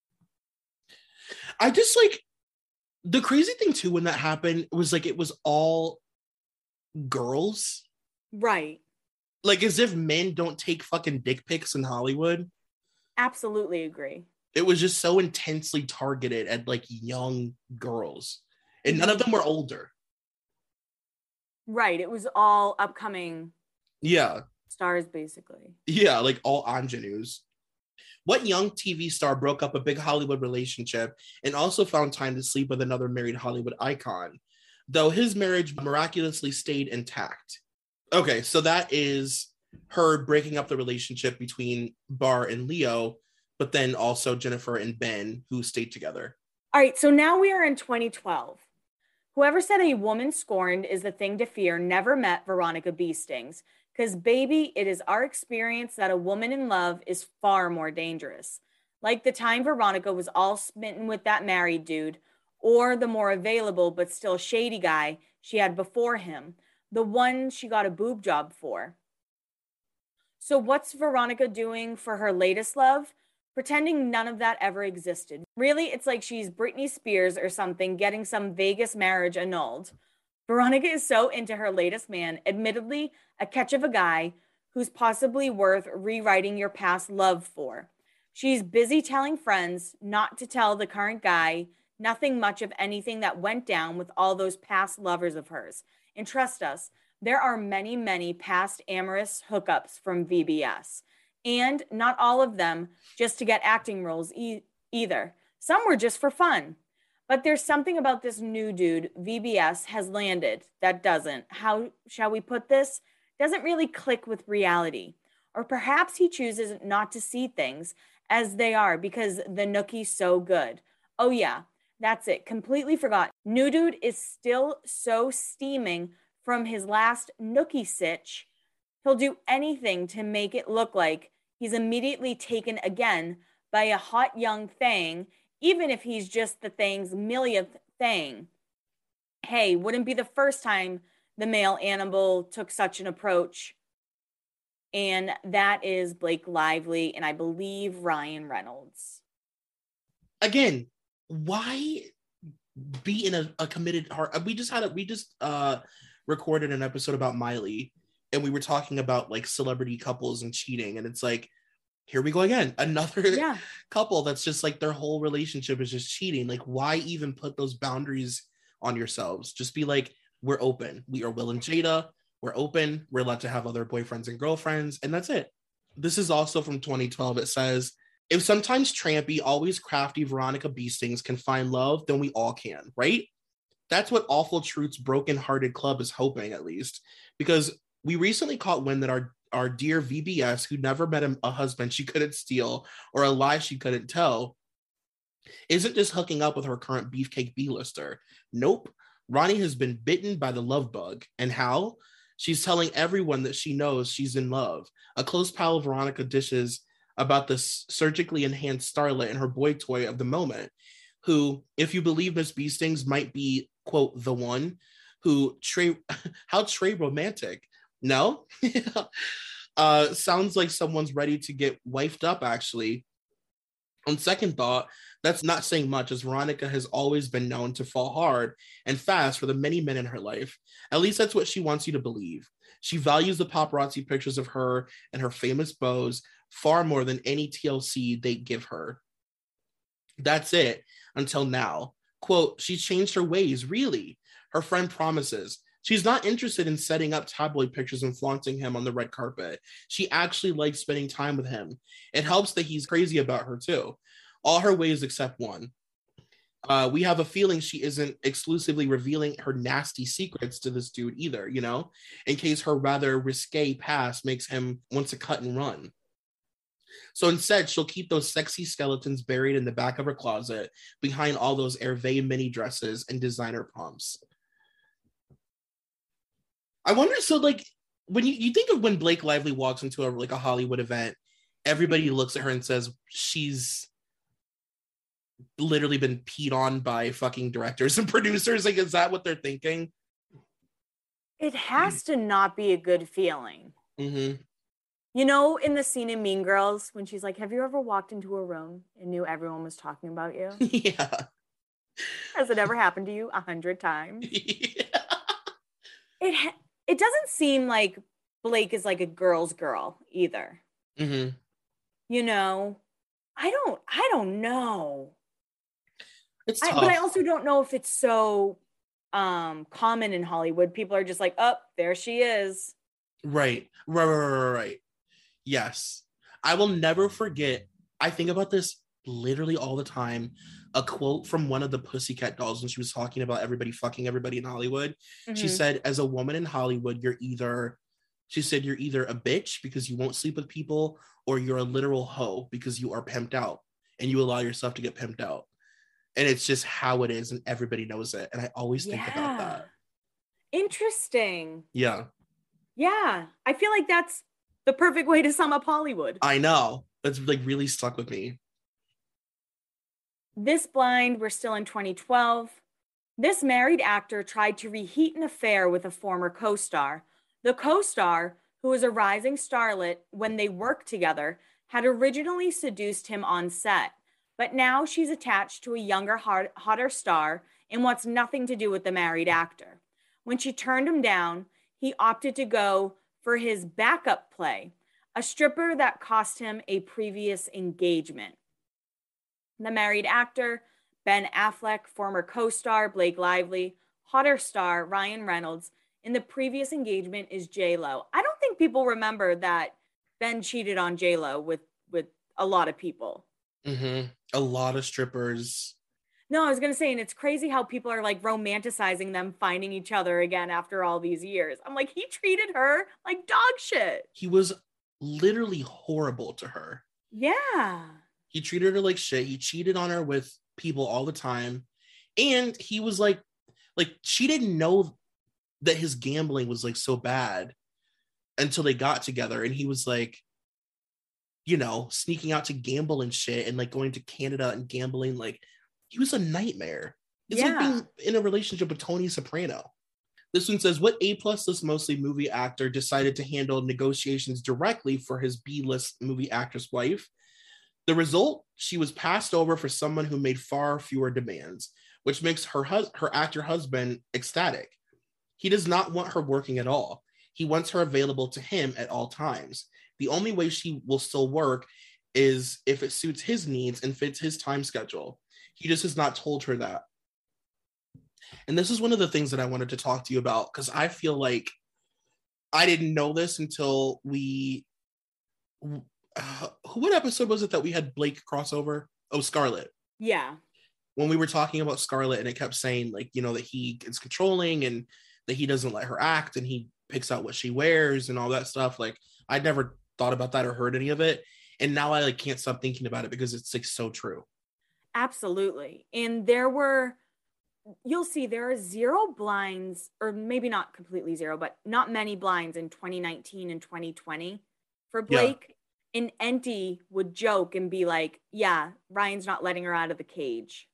I just like, the crazy thing too, when that happened, was like, it was all girls. Right. Like, as if men don't take fucking dick pics in Hollywood. Absolutely agree. It was just so intensely targeted at like young girls. And none of them were older. Right. It was all upcoming Yeah. stars, basically. Yeah, like all ingenues. What young T V star broke up a big Hollywood relationship and also found time to sleep with another married Hollywood icon, though his marriage miraculously stayed intact? Okay, so that is her breaking up the relationship between Bar and Leo, but then also Jennifer and Ben, who stayed together. All right, so now we are in twenty twelve. Whoever said a woman scorned is the thing to fear never met Veronica Beastings. Because, baby, it is our experience that a woman in love is far more dangerous. Like the time Veronica was all smitten with that married dude, or the more available but still shady guy she had before him, the one she got a boob job for. So what's Veronica doing for her latest love? Pretending none of that ever existed. Really, it's like she's Britney Spears or something getting some Vegas marriage annulled. Veronica is so into her latest man, admittedly a catch of a guy who's possibly worth rewriting your past love for. She's busy telling friends not to tell the current guy nothing much of anything that went down with all those past lovers of hers. And trust us, there are many, many past amorous hookups from V B S. And not all of them just to get acting roles e- either. Some were just for fun. But there's something about this new dude V B S has landed that doesn't, how shall we put this, doesn't really click with reality. Or perhaps he chooses not to see things as they are because the Nookie's so good. Oh yeah, that's it, completely forgot. New dude is still so steaming from his last Nookie sitch. He'll do anything to make it look like he's immediately taken again by a hot young thing, even if he's just the thing's millionth thing. Hey, wouldn't be the first time the male animal took such an approach. And that is Blake Lively and I believe Ryan Reynolds. Again, why be in a, a committed heart? We just had a, we just uh, recorded an episode about Miley, and we were talking about like celebrity couples and cheating, and it's like, here we go again. Another yeah. couple that's just like their whole relationship is just cheating. Like, why even put those boundaries on yourselves? Just be like, we're open. We are Will and Jada. We're open. We're allowed to have other boyfriends and girlfriends, and that's it. This is also from twenty twelve. It says, if sometimes trampy, always crafty Veronica Beastings can find love, then we all can, right? That's what Awful Truth's Broken Hearted Club is hoping, at least, because we recently caught wind that our, our dear V B S, who never met a, a husband she couldn't steal or a lie she couldn't tell, isn't just hooking up with her current beefcake B-lister. Nope. Ronnie has been bitten by the love bug. And how? She's telling everyone that she knows she's in love. A close pal of Veronica dishes about the surgically enhanced starlet and her boy toy of the moment, who, if you believe Miss Beastings, might be, quote, the one, who, Trey, how Trey romantic. No? uh, sounds like someone's ready to get wifed up, actually. On second thought, that's not saying much, as Veronica has always been known to fall hard and fast for the many men in her life. At least that's what she wants you to believe. She values the paparazzi pictures of her and her famous beaux far more than any T L C they give her. That's it, until now. Quote, she's changed her ways, really. Her friend promises. She's not interested in setting up tabloid pictures and flaunting him on the red carpet. She actually likes spending time with him. It helps that he's crazy about her too. All her ways except one. Uh, we have a feeling she isn't exclusively revealing her nasty secrets to this dude either, you know, in case her rather risque past makes him want to cut and run. So instead, she'll keep those sexy skeletons buried in the back of her closet behind all those Hervé mini dresses and designer pumps. I wonder, so like, when you, you think of when Blake Lively walks into a like a Hollywood event, everybody looks at her and says she's literally been peed on by fucking directors and producers. Like, is that what they're thinking? It has to not be a good feeling. Mm-hmm. You know, in the scene in Mean Girls, when she's like, have you ever walked into a room and knew everyone was talking about you? Yeah. Has it ever happened to you a hundred times? Yeah. It ha- it doesn't seem like Blake is like a girl's girl either. Mm-hmm. You know, I don't, I don't know. It's I, tough. but I also don't know if it's so um, common in Hollywood. People are just like, oh, there she is. Right. Right, right, right, right. Yes. I will never forget. I think about this literally all the time. A quote from one of the Pussycat Dolls when she was talking about everybody fucking everybody in Hollywood. Mm-hmm. She said, as a woman in Hollywood, you're either, she said, you're either a bitch because you won't sleep with people, or you're a literal hoe because you are pimped out and you allow yourself to get pimped out. And it's just how it is, and everybody knows it. And I always think yeah. about that. Interesting. Yeah. Yeah. I feel like that's the perfect way to sum up Hollywood. I know. It's like really stuck with me. This blind, we're still in twenty twelve. This married actor tried to reheat an affair with a former co-star. The co-star, who was a rising starlet when they worked together, had originally seduced him on set. But now she's attached to a younger, hot, hotter star and wants nothing to do with the married actor. When she turned him down, he opted to go for his backup play, a stripper that cost him a previous engagement. The married actor, Ben Affleck, former co-star Blake Lively, hotter star Ryan Reynolds, in the previous engagement is J-Lo. I don't think people remember that Ben cheated on J-Lo with, with a lot of people. Mm-hmm. A lot of strippers. No, I was going to say, and it's crazy how people are like romanticizing them finding each other again after all these years. I'm like, he treated her like dog shit. He was literally horrible to her. Yeah. He treated her like shit. He cheated on her with people all the time. And he was like, like, she didn't know that his gambling was like so bad until they got together. And he was like, you know, sneaking out to gamble and shit and like going to Canada and gambling. Like, he was a nightmare. It's yeah. like being in a relationship with Tony Soprano. This one says, what A-plus list mostly movie actor decided to handle negotiations directly for his B-list movie actress wife? The result, she was passed over for someone who made far fewer demands, which makes her hus- her actor husband ecstatic. He does not want her working at all. He wants her available to him at all times. The only way she will still work is if it suits his needs and fits his time schedule. He just has not told her that. And this is one of the things that I wanted to talk to you about, because I feel like I didn't know this until we, uh, what episode was it that we had Blake crossover? Oh, Scarlet. Yeah. When we were talking about Scarlet and it kept saying like, you know, that he is controlling and that he doesn't let her act and he picks out what she wears and all that stuff. Like I'd never thought about that or heard any of it. And now I like can't stop thinking about it because it's like so true. Absolutely. And there were, you'll see there are zero blinds, or maybe not completely zero, but not many blinds in twenty nineteen and twenty twenty for Blake. Yeah. And Enty would joke and be like, yeah, Ryan's not letting her out of the cage.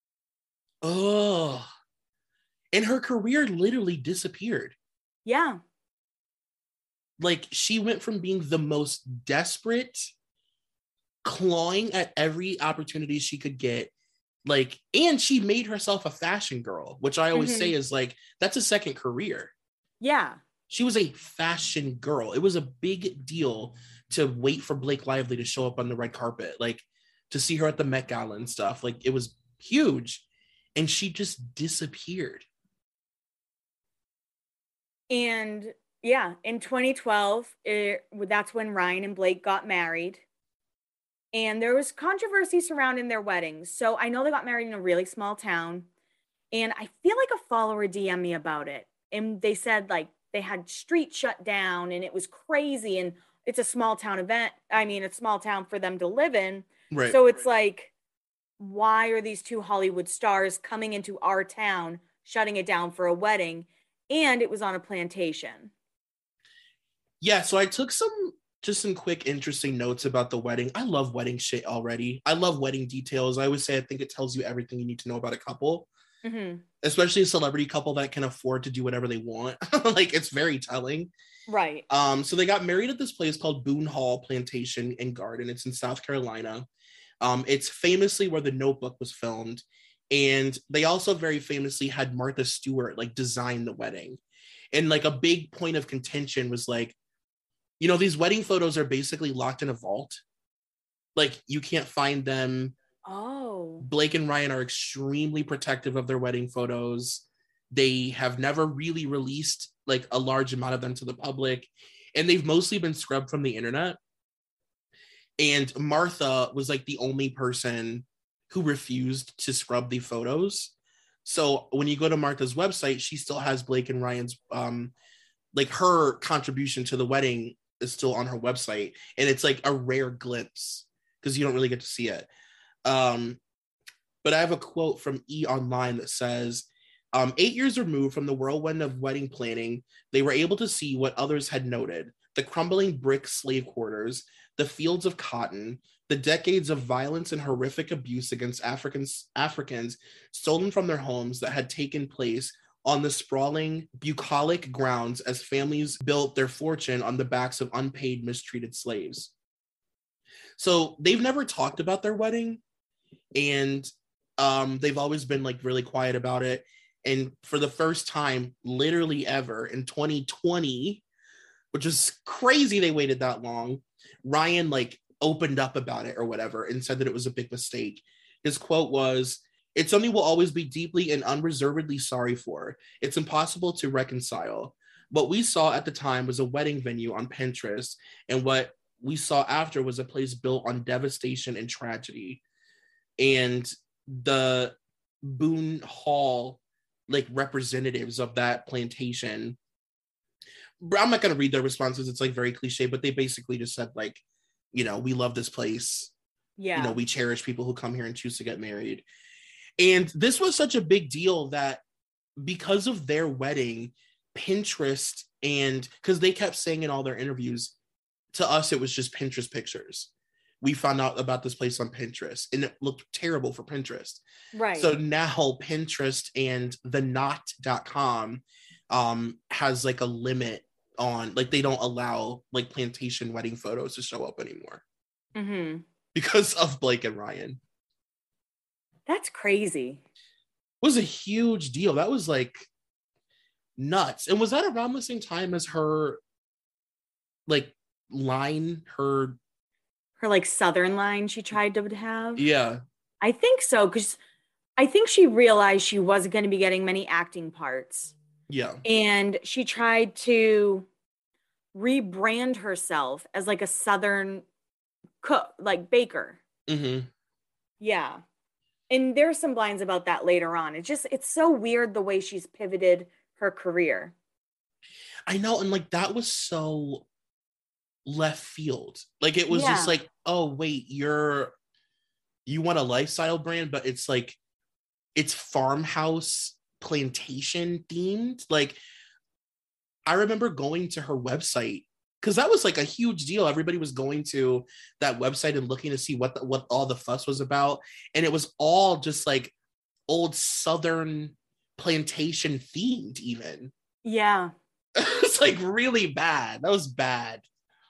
Oh, and her career literally disappeared. Yeah. Like she went from being the most desperate, clawing at every opportunity she could get, like, and she made herself a fashion girl, which I always mm-hmm. say is like, that's a second career. Yeah. She was a fashion girl. It was a big deal to wait for Blake Lively to show up on the red carpet, like to see her at the Met Gala and stuff. Like it was huge. And she just disappeared. And yeah, in twenty twelve, it, that's when Ryan and Blake got married. And there was controversy surrounding their weddings. So I know they got married in a really small town. And I feel like a follower D M'd me about it. And they said like they had streets shut down and it was crazy. And it's a small town event. I mean, it's a small town for them to live in. Right. So it's like, why are these two Hollywood stars coming into our town, shutting it down for a wedding? And it was on a plantation. Yeah, so I took some, just some quick, interesting notes about the wedding. I love wedding shit already. I love wedding details. I always say I think it tells you everything you need to know about a couple. Mm-hmm. Especially a celebrity couple that can afford to do whatever they want. Like, it's very telling. Right. Um, so they got married at this place called Boone Hall Plantation and Garden. It's in South Carolina. Um, it's famously where The Notebook was filmed. And they also very famously had Martha Stewart like design the wedding. And like a big point of contention was like, you know, these wedding photos are basically locked in a vault. Like you can't find them. Oh. Blake and Ryan are extremely protective of their wedding photos. They have never really released like a large amount of them to the public. And they've mostly been scrubbed from the internet. And Martha was like the only person who refused to scrub the photos. So when you go to Martha's website, she still has Blake and Ryan's, um, like her contribution to the wedding is still on her website. And it's like a rare glimpse because you don't really get to see it. Um, but I have a quote from E! Online that says, um, eight years removed from the whirlwind of wedding planning, they were able to see what others had noted: the crumbling brick slave quarters, the fields of cotton, the decades of violence and horrific abuse against Africans, Africans stolen from their homes that had taken place on the sprawling, bucolic grounds as families built their fortune on the backs of unpaid, mistreated slaves. So they've never talked about their wedding, and um, they've always been like really quiet about it. And for the first time, literally ever, in twenty twenty, which is crazy they waited that long, Ryan like opened up about it or whatever and said that it was a big mistake. His quote was, "It's something we'll always be deeply and unreservedly sorry for. It's impossible to reconcile. What we saw at the time was a wedding venue on Pinterest, and what we saw after was a place built on devastation and tragedy." And the Boone Hall like representatives of that plantation, I'm not going to read their responses, it's like very cliche, but they basically just said like, you know, we love this place. Yeah. You know, we cherish people who come here and choose to get married. And this was such a big deal that because of their wedding, Pinterest, and because they kept saying in all their interviews, to us, it was just Pinterest pictures. We found out about this place on Pinterest and it looked terrible for Pinterest. Right. So now Pinterest and the knot dot com um, has like a limit on, like they don't allow like plantation wedding photos to show up anymore. Mm-hmm. Because of Blake and Ryan. That's crazy. It was a huge deal. That was like nuts. And was that around the same time as her like line, her her like Southern line she tried to have? Yeah. I think so, because I think she realized she wasn't going to be getting many acting parts. Yeah. And she tried to rebrand herself as like a Southern cook, like baker. Mm-hmm. Yeah. And there's some blinds about that later on. It's just, it's so weird the way she's pivoted her career. I know. And like, that was so left field. Like, it was Yeah. just like, oh, wait, you're, you want a lifestyle brand, but it's like, it's farmhouse plantation themed. Like, I remember going to her website because that was like a huge deal. Everybody was going to that website and looking to see what the, what all the fuss was about, and it was all just like old Southern plantation themed. Even Yeah, it's like really bad. That was bad.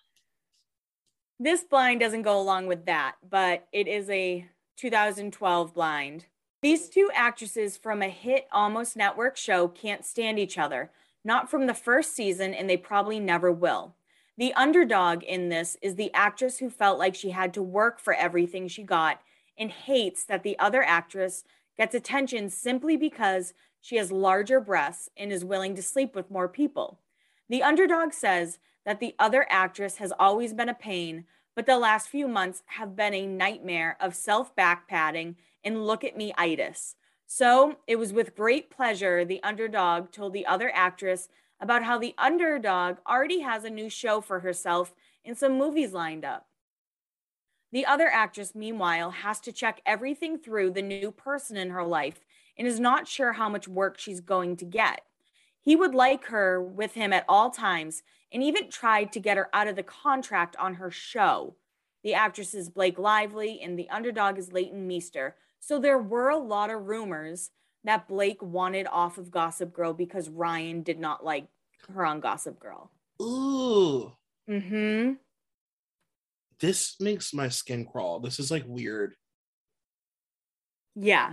this blind doesn't go along with that, but it is a two thousand twelve blind. These two actresses from a hit Almost Network show can't stand each other, not from the first season, and they probably never will. The underdog in this is the actress who felt like she had to work for everything she got and hates that the other actress gets attention simply because she has larger breasts and is willing to sleep with more people. The underdog says that the other actress has always been a pain, but the last few months have been a nightmare of self-back padding and look-at-me-itis. So it was with great pleasure the underdog told the other actress about how the underdog already has a new show for herself and some movies lined up. The other actress, meanwhile, has to check everything through the new person in her life and is not sure how much work she's going to get. He would like her with him at all times and even tried to get her out of the contract on her show. The actress is Blake Lively and the underdog is Leighton Meester. So there were a lot of rumors that Blake wanted off of Gossip Girl because Ryan did not like her on Gossip Girl. Ooh. Mm-hmm. This makes my skin crawl. This is like weird. Yeah.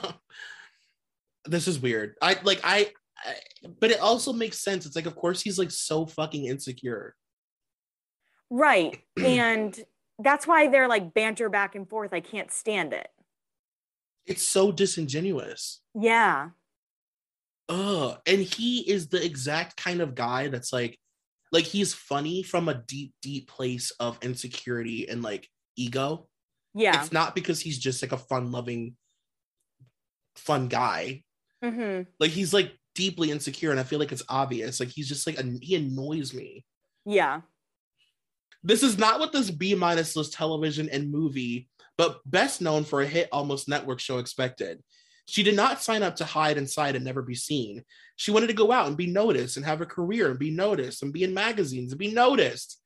This is weird. I like I, I but it also makes sense. It's like, of course he's like so fucking insecure. Right. And that's why they're like banter back and forth. I can't stand it. It's so disingenuous. Yeah. Ugh. And he is the exact kind of guy that's like, like he's funny from a deep, deep place of insecurity and like ego. Yeah. It's not because he's just like a fun-loving, fun guy. Mm-hmm. Like he's like deeply insecure, and I feel like it's obvious. Like he's just like, he annoys me. Yeah. This is not what this B minus list television and movie, but best known for a hit Almost Network show, expected. She did not sign up to hide inside and never be seen. She wanted to go out and be noticed and have a career and be noticed and be in magazines and be noticed.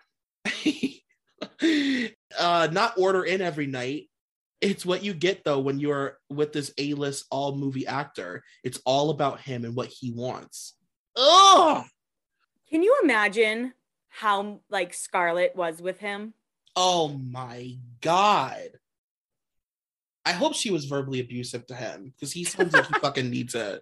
uh, not order in every night. It's what you get, though, when you're with this A-list all-movie actor. It's all about him and what he wants. Ugh! Can you imagine how, like, Scarlett was with him? Oh, my God. I hope she was verbally abusive to him, because he sounds like he fucking needs it.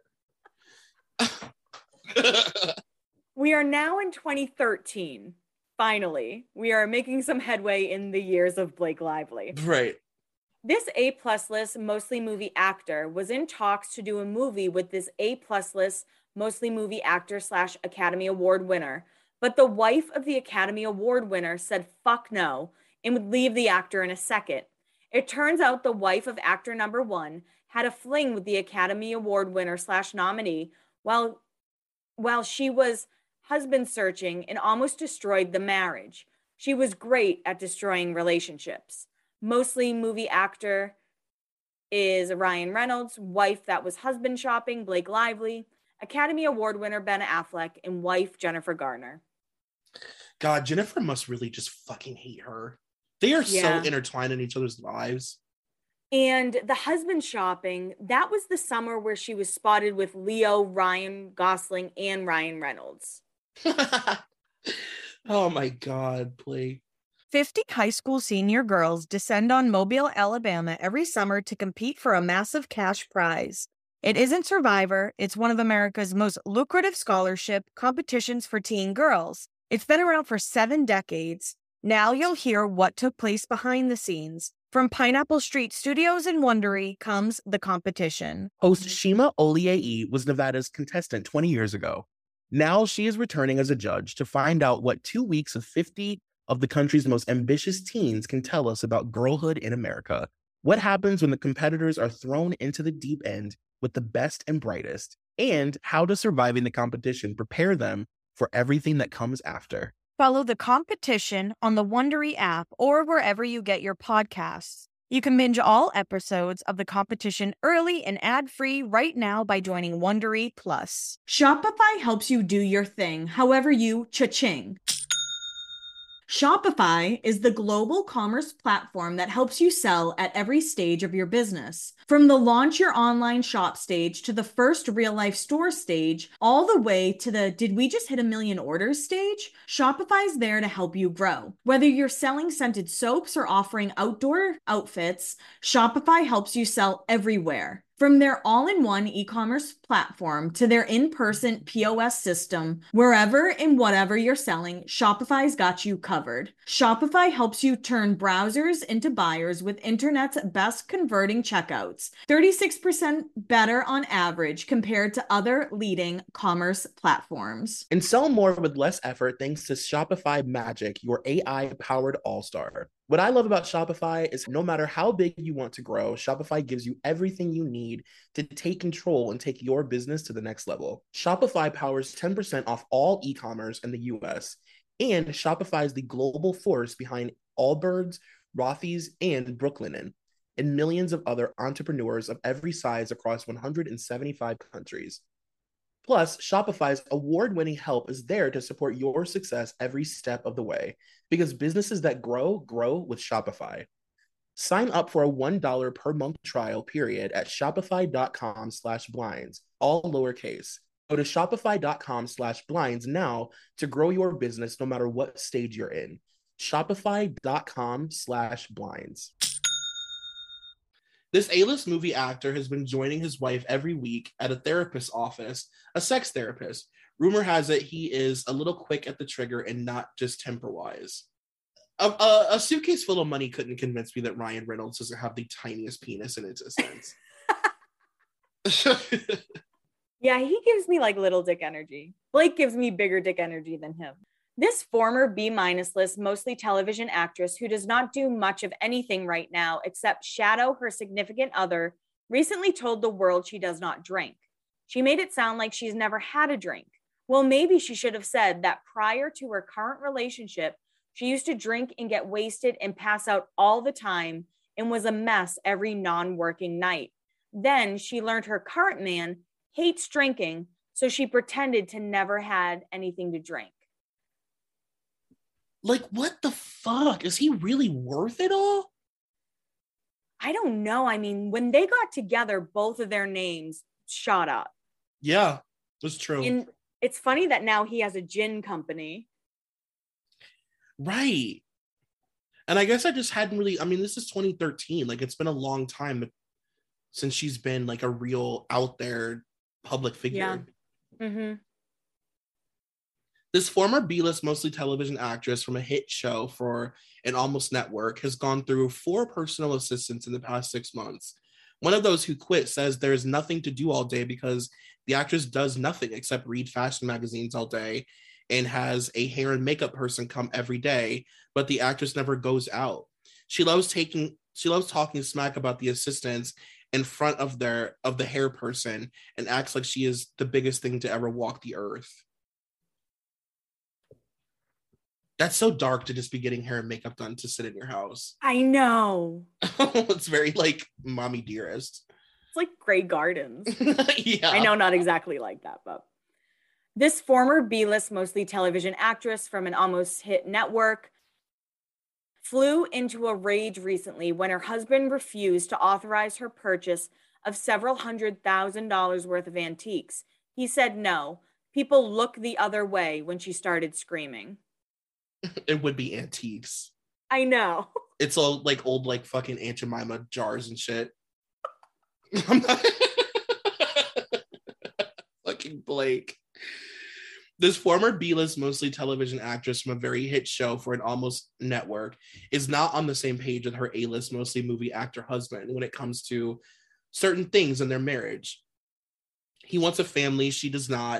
We are now in twenty thirteen. Finally, we are making some headway in the years of Blake Lively. Right. This A-plus list, mostly movie actor, was in talks to do a movie with this A-plus list, mostly movie actor slash Academy Award winner. But the wife of the Academy Award winner said fuck no and would leave the actor in a second. It turns out the wife of actor number one had a fling with the Academy Award winner slash nominee while, while she was husband searching and almost destroyed the marriage. She was great at destroying relationships. Mostly movie actor is Ryan Reynolds, wife that was husband shopping, Blake Lively, Academy Award winner Ben Affleck, and wife Jennifer Garner. God, Jennifer must really just fucking hate her. They are Yeah. so intertwined in each other's lives. And the husband shopping, that was the summer where she was spotted with Leo, Ryan Gosling, and Ryan Reynolds. Oh my God, Blake. fifty high school senior girls descend on Mobile, Alabama every summer to compete for a massive cash prize. It isn't Survivor, it's one of America's most lucrative scholarship competitions for teen girls. It's been around for seven decades. Now you'll hear what took place behind the scenes. From Pineapple Street Studios in Wondery comes the competition. Host Shima Oliei was Nevada's contestant twenty years ago. Now she is returning as a judge to find out what two weeks of fifty of the country's most ambitious teens can tell us about girlhood in America. What happens when the competitors are thrown into the deep end with the best and brightest, and how does surviving the competition prepare them for everything that comes after? Follow The Competition on the Wondery app or wherever you get your podcasts. You can binge all episodes of The Competition early and ad-free right now by joining Wondery Plus. Shopify helps you do your thing, however you cha-ching. Shopify is the global commerce platform that helps you sell at every stage of your business. From the launch your online shop stage to the first real-life store stage, all the way to the did we just hit a million orders stage, Shopify's there to help you grow. Whether you're selling scented soaps or offering outdoor outfits, Shopify helps you sell everywhere. From their all-in-one e-commerce platform to their in-person P O S system, wherever and whatever you're selling, Shopify's got you covered. Shopify helps you turn browsers into buyers with internet's best converting checkouts, thirty-six percent better on average compared to other leading commerce platforms. And sell more with less effort thanks to Shopify Magic, your A I-powered all-star. What I love about Shopify is no matter how big you want to grow, Shopify gives you everything you need to take control and take your business to the next level. Shopify powers ten percent off all e-commerce in the U S, and Shopify is the global force behind Allbirds, Rothy's, and Brooklinen, and millions of other entrepreneurs of every size across one hundred seventy-five countries. Plus, Shopify's award-winning help is there to support your success every step of the way, because businesses that grow, grow with Shopify. Sign up for a one dollar per month trial period at shopify.com slash blinds, all lowercase. Go to shopify.com slash blinds now to grow your business no matter what stage you're in. Shopify.com slash blinds. This A-list movie actor has been joining his wife every week at a therapist's office, a sex therapist. Rumor has it he is a little quick at the trigger and not just temper-wise. A, a, a suitcase full of money couldn't convince me that Ryan Reynolds doesn't have the tiniest penis in existence. Yeah, he gives me like little dick energy. Blake gives me bigger dick energy than him. This former B-minus list, mostly television actress who does not do much of anything right now except shadow her significant other, recently told the world she does not drink. She made it sound like she's never had a drink. Well, maybe she should have said that prior to her current relationship, she used to drink and get wasted and pass out all the time and was a mess every non-working night. Then she learned her current man hates drinking, so she pretended to never had anything to drink. Like, what the fuck? Is he really worth it all? I don't know. I mean, when they got together, both of their names shot up. Yeah, that's true. And it's funny that now he has a gin company. Right. And I guess I just hadn't really, I mean, this is twenty thirteen. Like, it's been a long time since she's been like a real out there public figure. Yeah. Mm-hmm. This former B-list, mostly television actress from a hit show for an Almost Network has gone through four personal assistants in the past six months. One of those who quit says there's nothing to do all day because the actress does nothing except read fashion magazines all day and has a hair and makeup person come every day, but the actress never goes out. She loves taking, she loves talking smack about the assistants in front of their of the hair person and acts like she is the biggest thing to ever walk the earth. That's so dark to just be getting hair and makeup done to sit in your house. I know. It's very like mommy dearest. It's like Grey Gardens. Yeah. I know, not exactly like that, but this former B-list, mostly television actress from an almost hit network flew into a rage recently when her husband refused to authorize her purchase of several hundred thousand dollars worth of antiques. He said no. People look the other way when she started screaming. It would be antiques. I know. It's all like old, like fucking Aunt Jemima jars and shit. I'm not... Fucking Blake. This former B-list, mostly television actress from a very hit show for an Almost Network is not on the same page with her A-list, mostly movie actor husband when it comes to certain things in their marriage. He wants a family. She does not.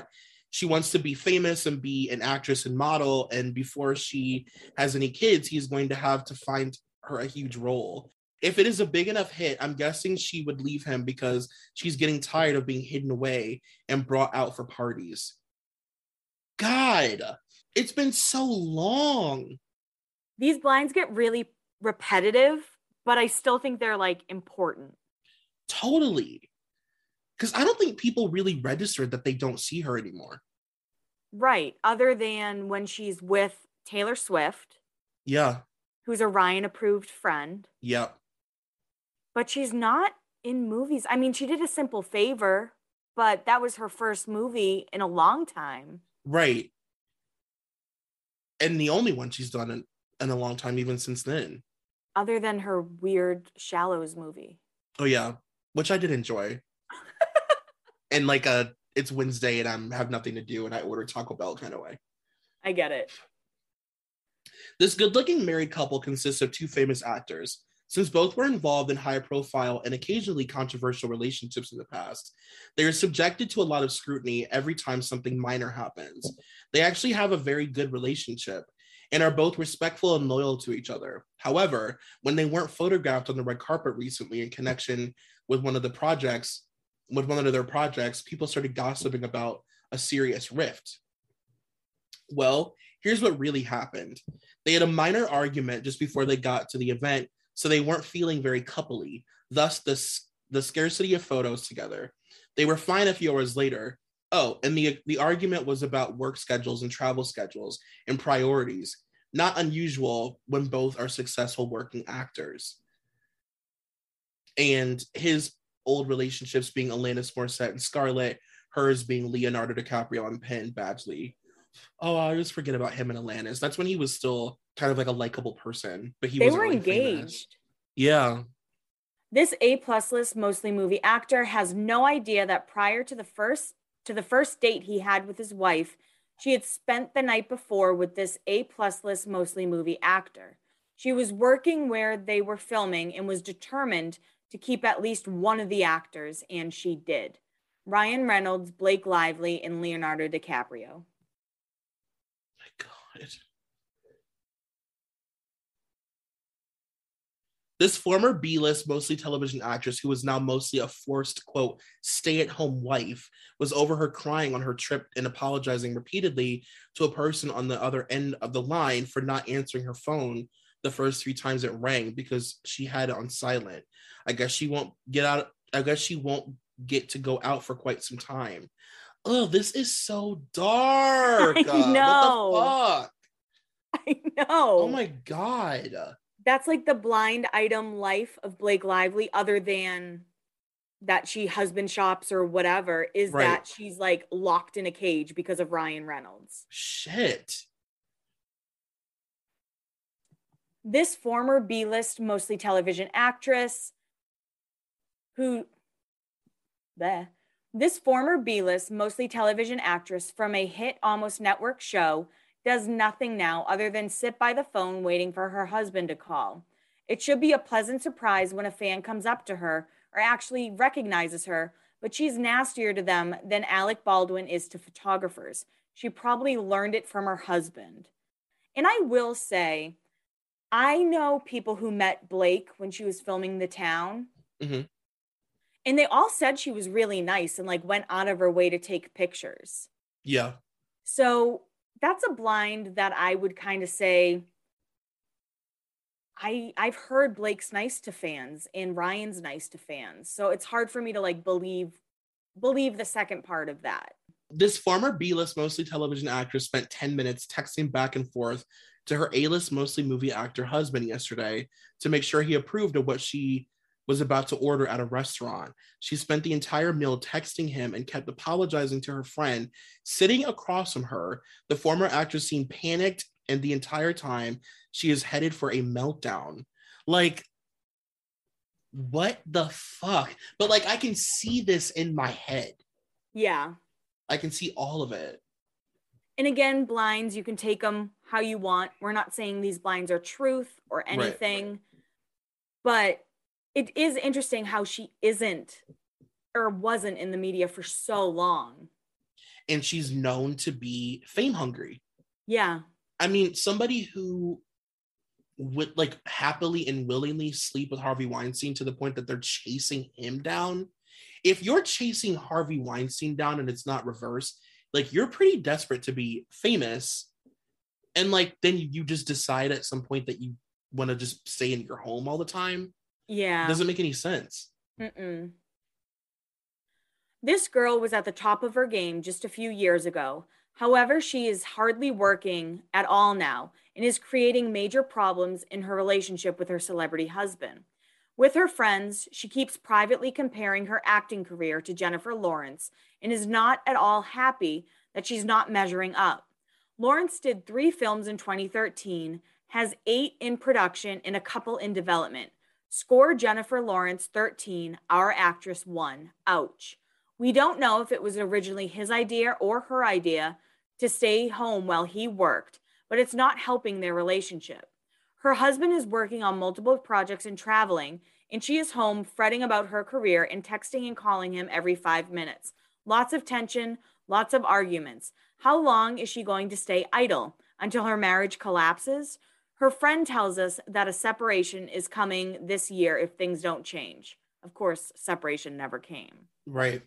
she wants to be famous and be an actress and model. And before she has any kids, he's going to have to find her a huge role. If it is a big enough hit, I'm guessing she would leave him because she's getting tired of being hidden away and brought out for parties. God, it's been so long. These blinds get really repetitive, but I still think they're like important. Totally. Because I don't think people really registered that they don't see her anymore. Right. Other than when she's with Taylor Swift. Yeah. Who's a Ryan approved friend. Yep. But she's not in movies. I mean, she did A Simple Favor, but that was her first movie in a long time. Right. And the only one she's done in, in a long time, even since then. Other than her weird Shallows movie. Oh, yeah. Which I did enjoy. And like a, it's Wednesday and I have nothing to do and I order Taco Bell kind of way. I get it. This good-looking married couple consists of two famous actors. Since both were involved in high-profile and occasionally controversial relationships in the past, they are subjected to a lot of scrutiny every time something minor happens. They actually have a very good relationship and are both respectful and loyal to each other. However, when they weren't photographed on the red carpet recently in connection with one of the projects, with one of their projects, people started gossiping about a serious rift. Well, here's what really happened. They had a minor argument just before they got to the event, so they weren't feeling very coupley, thus the, the scarcity of photos together. They were fine a few hours later. Oh, and the, the argument was about work schedules and travel schedules and priorities, not unusual when both are successful working actors. And his old relationships being Alanis Morissette and Scarlett, hers being Leonardo DiCaprio and Penn Badgley. Oh, I always forget about him and Alanis. That's when he was still kind of like a likable person, but he they wasn't were really engaged. Famous. Yeah. This A-plus list, mostly movie actor, has no idea that prior to the first to the first date he had with his wife, she had spent the night before with this A-plus list, mostly movie actor. She was working where they were filming and was determined to keep at least one of the actors, and she did. Ryan Reynolds, Blake Lively, and Leonardo DiCaprio. My God. This former B-list, mostly television actress who was now mostly a forced, quote, stay-at-home wife, was overheard crying on her trip and apologizing repeatedly to a person on the other end of the line for not answering her phone the first three times it rang because she had it on silent. I guess she won't get out. I guess she won't get to go out for quite some time. Oh, this is so dark. I know. Uh, what the fuck? I know. Oh my God. That's like the blind item life of Blake Lively, other than that she husband shops or whatever, is right. that she's like locked in a cage because of Ryan Reynolds. Shit. This former B-list, mostly television actress who, bleh, this former B-list, mostly television actress from a hit almost network show does nothing now other than sit by the phone waiting for her husband to call. It should be a pleasant surprise when a fan comes up to her or actually recognizes her, but she's nastier to them than Alec Baldwin is to photographers. She probably learned it from her husband. And I will say, I know people who met Blake when she was filming The Town. Mm-hmm. And they all said she was really nice and like went out of her way to take pictures. Yeah. So that's a blind that I would kind of say, I, I've heard Blake's nice to fans and Ryan's nice to fans. So it's hard for me to like believe, believe the second part of that. This former B-list, mostly television actress spent ten minutes texting back and forth to her A-list, mostly movie actor husband yesterday to make sure he approved of what she was about to order at a restaurant. She spent the entire meal texting him and kept apologizing to her friend sitting across from her. The former actress seemed panicked, and the entire time she is headed for a meltdown. Like, what the fuck? But like, I can see this in my head. Yeah. I can see all of it. And again, blinds, you can take them how you want. We're not saying these blinds are truth or anything, right. But it is interesting how she isn't or wasn't in the media for so long. and she's known to be fame hungry. Yeah. I mean, somebody who would like happily and willingly sleep with Harvey Weinstein to the point that they're chasing him down. If you're chasing Harvey Weinstein down and it's not reversed, like you're pretty desperate to be famous. And like, then you just decide at some point that you want to just stay in your home all the time. Yeah. It doesn't make any sense. Mm-mm. This girl was at the top of her game just a few years ago. However, she is hardly working at all now and is creating major problems in her relationship with her celebrity husband. With her friends, she keeps privately comparing her acting career to Jennifer Lawrence and is not at all happy that she's not measuring up. Lawrence did three films in twenty thirteen, has eight in production and a couple in development. Score Jennifer Lawrence thirteen, Our Actress one. Ouch. We don't know if it was originally his idea or her idea to stay home while he worked, but it's not helping their relationship. Her husband is working on multiple projects and traveling, and she is home fretting about her career and texting and calling him every five minutes. Lots of tension, lots of arguments. How long is she going to stay idle? Until her marriage collapses? Her friend tells us that a separation is coming this year if things don't change. Of course, separation never came. Right.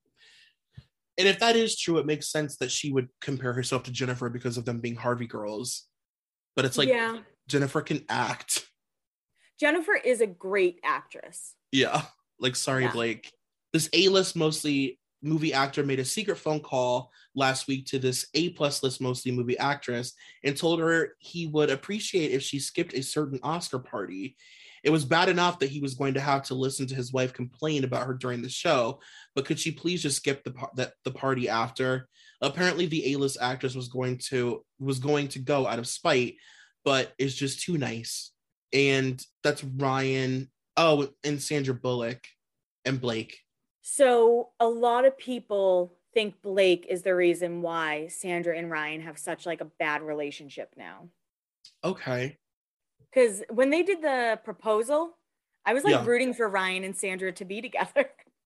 And if that is true, it makes sense that she would compare herself to Jennifer because of them being Harvey girls. But it's like, yeah. Jennifer can act. Jennifer is a great actress. Yeah. Like, sorry, yeah. Blake. This A-list mostly movie actor made a secret phone call last week to this A-plus list mostly movie actress and told her he would appreciate if she skipped a certain Oscar party. It was bad enough that he was going to have to listen to his wife complain about her during the show, but could she please just skip the the, the party after? Apparently, the A-list actress was going to was going to go out of spite, but is just too nice. And that's Ryan. Oh, and Sandra Bullock and Blake. So a lot of people think Blake is the reason why Sandra and Ryan have such like a bad relationship now. Okay. Because when they did the proposal, I was like yeah. rooting for Ryan and Sandra to be together.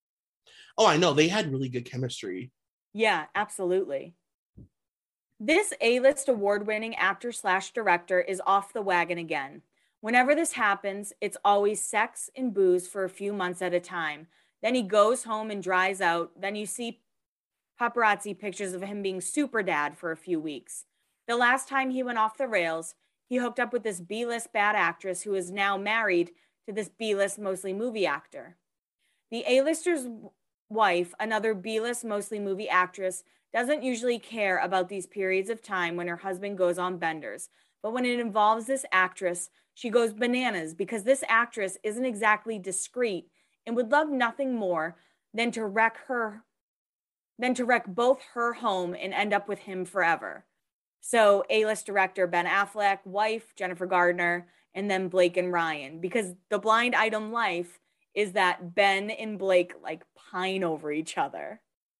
Oh, I know. They had really good chemistry. Yeah, absolutely. This A-list award-winning actor slash director is off the wagon again. Whenever this happens, it's always sex and booze for a few months at a time. Then he goes home and dries out. Then you see paparazzi pictures of him being super dad for a few weeks. The last time he went off the rails, he hooked up with this B-list bad actress who is now married to this B-list mostly movie actor. The A-lister's wife, another B-list mostly movie actress, doesn't usually care about these periods of time when her husband goes on benders. But when it involves this actress, she goes bananas because this actress isn't exactly discreet and would love nothing more than to wreck her, than to wreck both her home and end up with him forever. So A-list director Ben Affleck, wife Jennifer Gardner, and then Blake and Ryan. Because the blind item life is that Ben and Blake like pine over each other.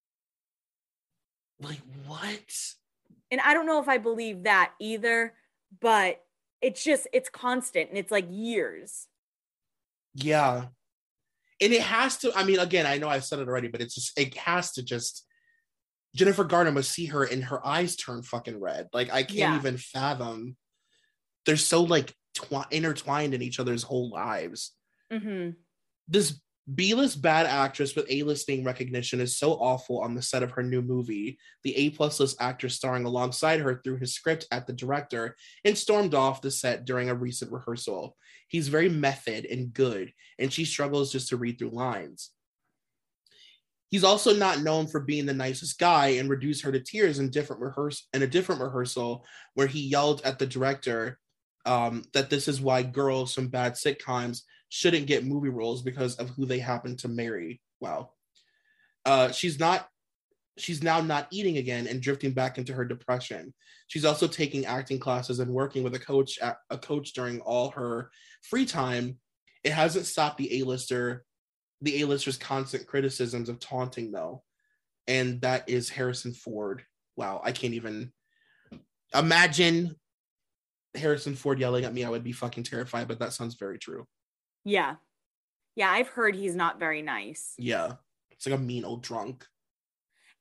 Like what? And I don't know if I believe that either, but it's just, it's constant and it's like years. Yeah. And it has to, I mean, again, I know I've said it already, but it's just, it has to just, Jennifer Garner must see her and her eyes turn fucking red. Like, I can't yeah. even fathom. They're so, like, twi- intertwined in each other's whole lives. Mm-hmm. This B-list bad actress with A-list name recognition is so awful on the set of her new movie. The A-plus list actor starring alongside her threw his script at the director and stormed off the set during a recent rehearsal. He's very method and good, and she struggles just to read through lines. He's also not known for being the nicest guy and reduced her to tears in different rehears- in a different rehearsal where he yelled at the director um, that this is why girls from bad sitcoms shouldn't get movie roles because of who they happen to marry. Wow. Uh, she's not. She's now not eating again and drifting back into her depression. She's also taking acting classes and working with a coach at, a coach during all her free time. It hasn't stopped the A-lister the A-lister's constant criticisms of taunting, though. And that is Harrison Ford. Wow, I can't even imagine Harrison Ford yelling at me. I would be fucking terrified, but that sounds very true. Yeah. Yeah, I've heard he's not very nice. Yeah. It's like a mean old drunk.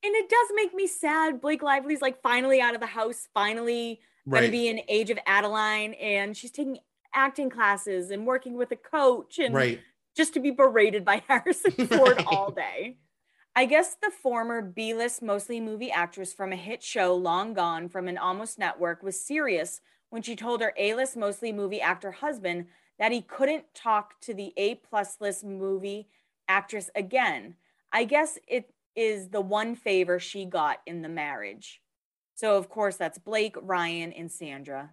And it does make me sad. Blake Lively's like finally out of the house, finally Right. going to be in Age of Adeline, and she's taking acting classes and working with a coach, and Right. just to be berated by Harrison Ford Right. all day. I guess the former B-list, mostly movie actress from a hit show long gone from an almost network was serious when she told her A-list, mostly movie actor husband that he couldn't talk to the A-plus list movie actress again. I guess it is the one favor she got in the marriage. So, of course, that's Blake, Ryan, and Sandra.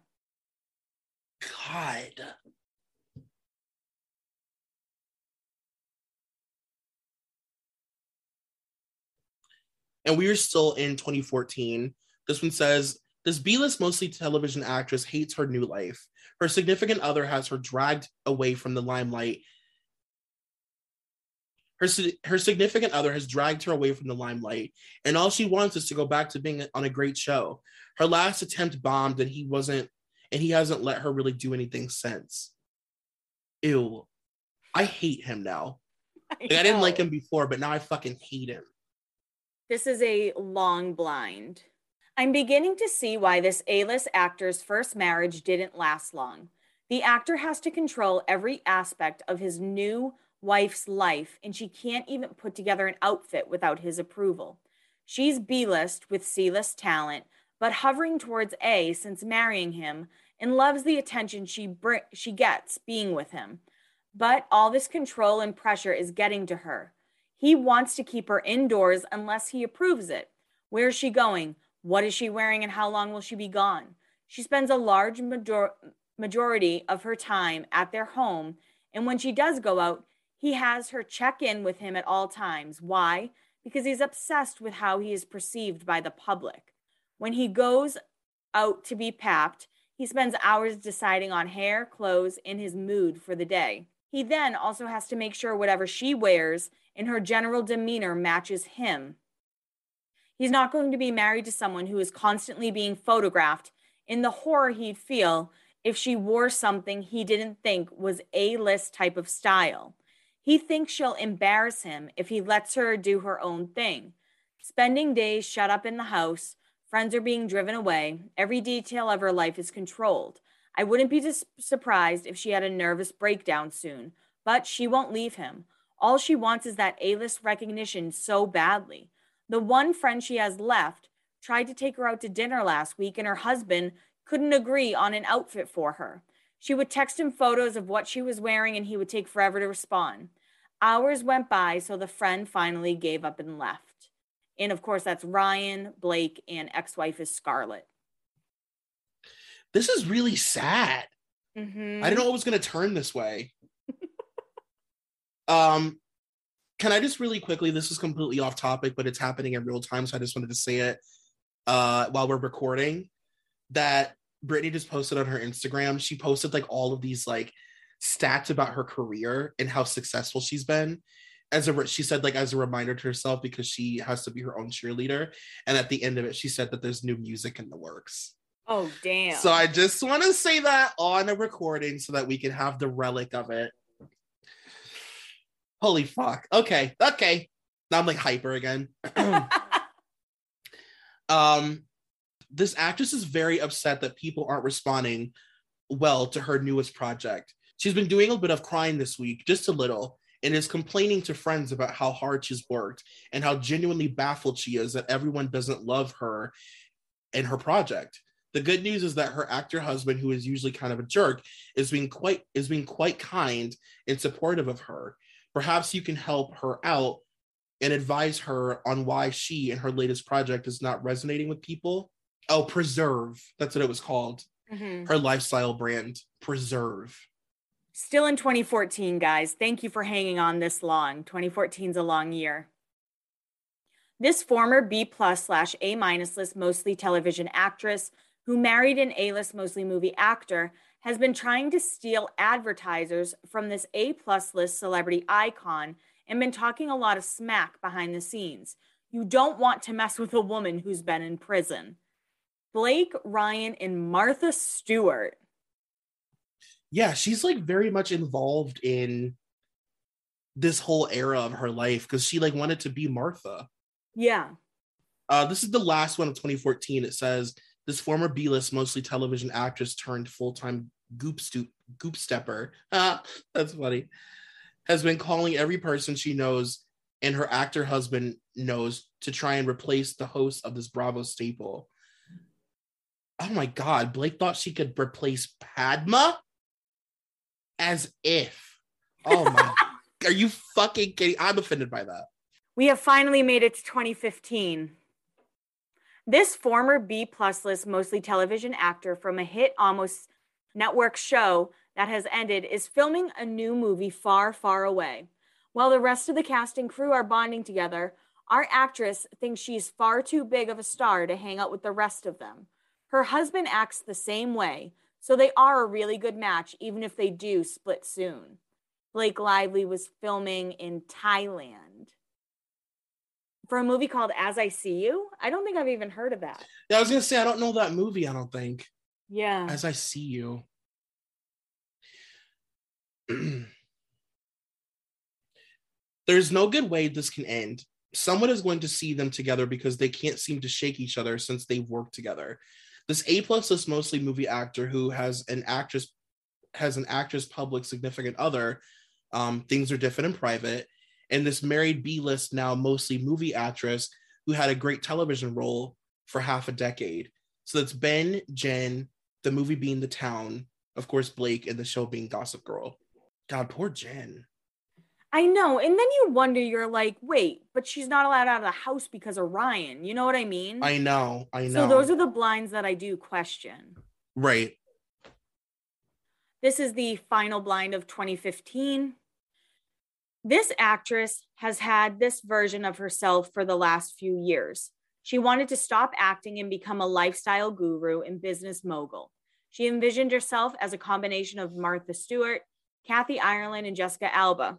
God. And we are still in twenty fourteen. This one says, this B-list, mostly television actress hates her new life. Her significant other has her dragged away from the limelight. Her, her significant other has dragged her away from the limelight, and all she wants is to go back to being on a great show. Her last attempt bombed, and he wasn't, and he hasn't let her really do anything since. Ew. I hate him now. I, like, I didn't like him before, but now I fucking hate him. This is a long blind. I'm beginning to see why this A-list actor's first marriage didn't last long. The actor has to control every aspect of his new wife's life, and she can't even put together an outfit without his approval. She's B-list with C-list talent, but hovering towards A since marrying him, and loves the attention she br- she gets being with him. But all this control and pressure is getting to her. He wants to keep her indoors unless he approves it. Where is she going? What is she wearing, and how long will she be gone? She spends a large major- majority of her time at their home, and when she does go out, he has her check in with him at all times. Why? Because he's obsessed with how he is perceived by the public. When he goes out to be papped, he spends hours deciding on hair, clothes, and his mood for the day. He then also has to make sure whatever she wears and her general demeanor matches him. He's not going to be married to someone who is constantly being photographed in the horror he'd feel if she wore something he didn't think was A-list type of style. He thinks she'll embarrass him if he lets her do her own thing. Spending days shut up in the house, friends are being driven away, every detail of her life is controlled. I wouldn't be dis- surprised if she had a nervous breakdown soon, but she won't leave him. All she wants is that A-list recognition so badly. The one friend she has left tried to take her out to dinner last week, and her husband couldn't agree on an outfit for her. She would text him photos of what she was wearing, and he would take forever to respond. Hours went by, so the friend finally gave up and left. And of course, that's Ryan, Blake, and ex-wife is Scarlett. This is really sad. Mm-hmm. I didn't know it was going to turn this way. um, can I just really quickly, this is completely off topic, but it's happening in real time, so I just wanted to say it uh, while we're recording, that Brittany just posted on her Instagram. She posted like all of these like stats about her career and how successful she's been. As a, she said, like, as a reminder to herself, because she has to be her own cheerleader. And at the end of it, she said that there's new music in the works. Oh, damn. So I just want to say that on a recording so that we can have the relic of it. Holy fuck. Okay. Okay. Now I'm like hyper again. um, this actress is very upset that people aren't responding well to her newest project. She's been doing a bit of crying this week, just a little, and is complaining to friends about how hard she's worked and how genuinely baffled she is that everyone doesn't love her and her project. The good news is that her actor husband, who is usually kind of a jerk, is being quite is being quite kind and supportive of her. Perhaps you can help her out and advise her on why she and her latest project is not resonating with people. Oh, Preserve. That's what it was called. Mm-hmm. Her lifestyle brand, Preserve. Still in twenty fourteen, guys. Thank you for hanging on this long. twenty fourteen is a long year. This former B plus slash A minus list, mostly television actress who married an A-list, mostly movie actor, has been trying to steal advertisers from this A plus list celebrity icon and been talking a lot of smack behind the scenes. You don't want to mess with a woman who's been in prison. Blake, Ryan, and Martha Stewart. Yeah, she's like very much involved in this whole era of her life because she like wanted to be Martha. Yeah. Uh, this is the last one of twenty fourteen. It says, this former B-list, mostly television actress turned full-time goop, stu- goop stepper. Ah, that's funny. Has been calling every person she knows and her actor husband knows to try and replace the host of this Bravo staple. Oh my God, Blake thought she could replace Padma? As if. Oh my, are you fucking kidding? I'm offended by that. We have finally made it to twenty fifteen. This former B-plus list, mostly television actor from a hit almost network show that has ended is filming a new movie far, far away. While the rest of the cast and crew are bonding together, our actress thinks she's far too big of a star to hang out with the rest of them. Her husband acts the same way, so they are a really good match, even if they do split soon. Blake Lively was filming in Thailand for a movie called As I See You. I don't think I've even heard of that. Yeah, I was going to say, I don't know that movie, I don't think. Yeah. As I See You. There's no good way this can end. Someone is going to see them together because they can't seem to shake each other since they've worked together. This A-plus list mostly movie actor who has an actress has an actress public significant other. Um, things are different in private. And this married B-list now mostly movie actress who had a great television role for half a decade. So that's Ben, Jen, the movie being The Town, of course Blake, and the show being Gossip Girl. God, poor Jen. I know. And then you wonder, you're like, wait, but she's not allowed out of the house because of Ryan. You know what I mean? I know. I know. So those are the blinds that I do question. Right. This is the final blind of twenty fifteen. This actress has had this version of herself for the last few years. She wanted to stop acting and become a lifestyle guru and business mogul. She envisioned herself as a combination of Martha Stewart, Kathy Ireland, and Jessica Alba.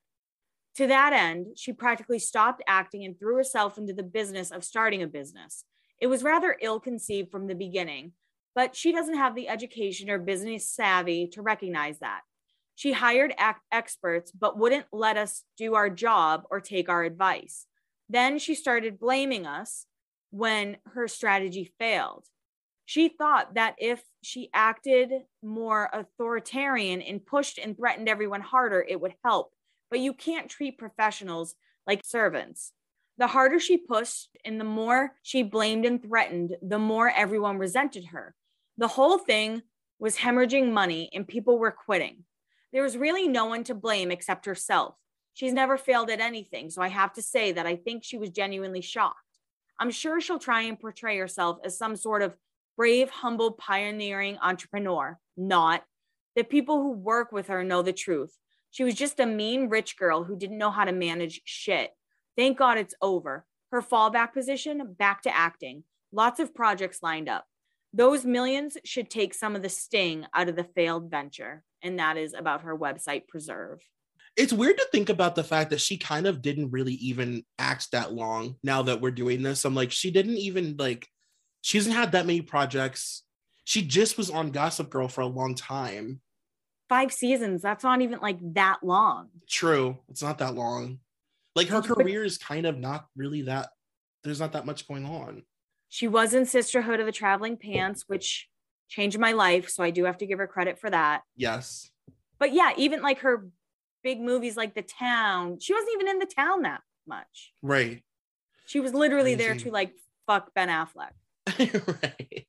To that end, she practically stopped acting and threw herself into the business of starting a business. It was rather ill-conceived from the beginning, but she doesn't have the education or business savvy to recognize that. She hired ac- experts, but wouldn't let us do our job or take our advice. Then she started blaming us when her strategy failed. She thought that if she acted more authoritarian and pushed and threatened everyone harder, it would help. But you can't treat professionals like servants. The harder she pushed and the more she blamed and threatened, the more everyone resented her. The whole thing was hemorrhaging money and people were quitting. There was really no one to blame except herself. She's never failed at anything, so I have to say that I think she was genuinely shocked. I'm sure she'll try and portray herself as some sort of brave, humble, pioneering entrepreneur. Not. The people who work with her know the truth. She was just a mean rich girl who didn't know how to manage shit. Thank God it's over. Her fallback position, back to acting. Lots of projects lined up. Those millions should take some of the sting out of the failed venture. And that is about her website, Preserve. It's weird to think about the fact that she kind of didn't really even act that long now that we're doing this. I'm like, she didn't even like, she hasn't had that many projects. She just was on Gossip Girl for a long time. Five seasons. That's not even like that long. True. It's not that long. Like her career is kind of not really that, there's not that much going on. She was in Sisterhood of the Traveling Pants, which changed my life. So I do have to give her credit for that. Yes. But yeah, even like her big movies like The Town, she wasn't even in The Town that much. Right. She was literally Crazy. there to like fuck Ben Affleck. Right.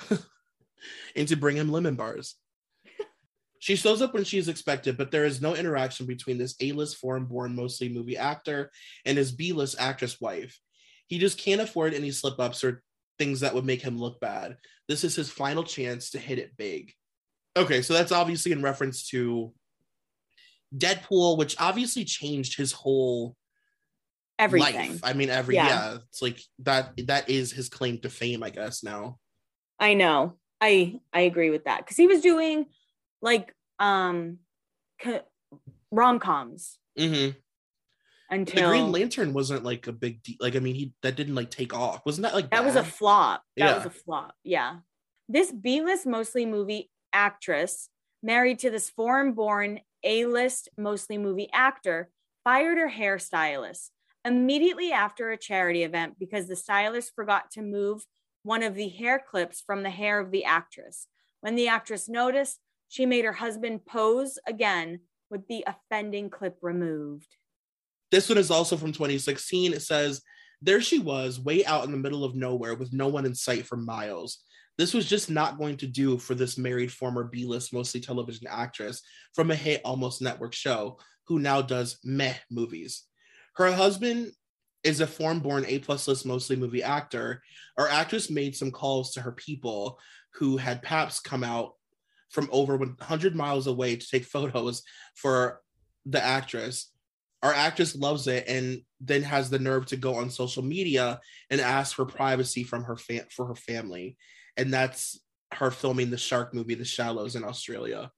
And to bring him lemon bars. She shows up when she's expected, but there is no interaction between this A-list foreign-born, mostly movie actor and his B-list actress wife. He just can't afford any slip-ups or things that would make him look bad. This is his final chance to hit it big. Okay, so that's obviously in reference to Deadpool, which obviously changed his whole Everything. life. I mean, every, Yeah. yeah, it's like that, that is his claim to fame, I guess, now. I know. I I agree with that. Because he was doing like um co- rom-coms Mm-hmm. until The Green Lantern wasn't like a big deal. Like, I mean, he that didn't like take off. Wasn't that like that was a bad? flop. That Yeah. was a flop. Yeah. This B-list mostly movie actress married to this foreign-born A-list mostly movie actor fired her hairstylist. immediately after a charity event because the stylist forgot to move one of the hair clips from the hair of the actress. When the actress noticed, she made her husband pose again with the offending clip removed. This one is also from twenty sixteen. It says, there she was, way out in the middle of nowhere with no one in sight for miles. This was just not going to do for this married former B-list, mostly television actress from a hit Almost Network show who now does meh movies. Her husband is a foreign-born A-plus list, mostly movie actor. Our actress made some calls to her people who had paps come out from over one hundred miles away to take photos for the actress. Our actress loves it and then has the nerve to go on social media and ask for privacy from her fa- for her family. And that's her filming the shark movie, The Shallows, in Australia.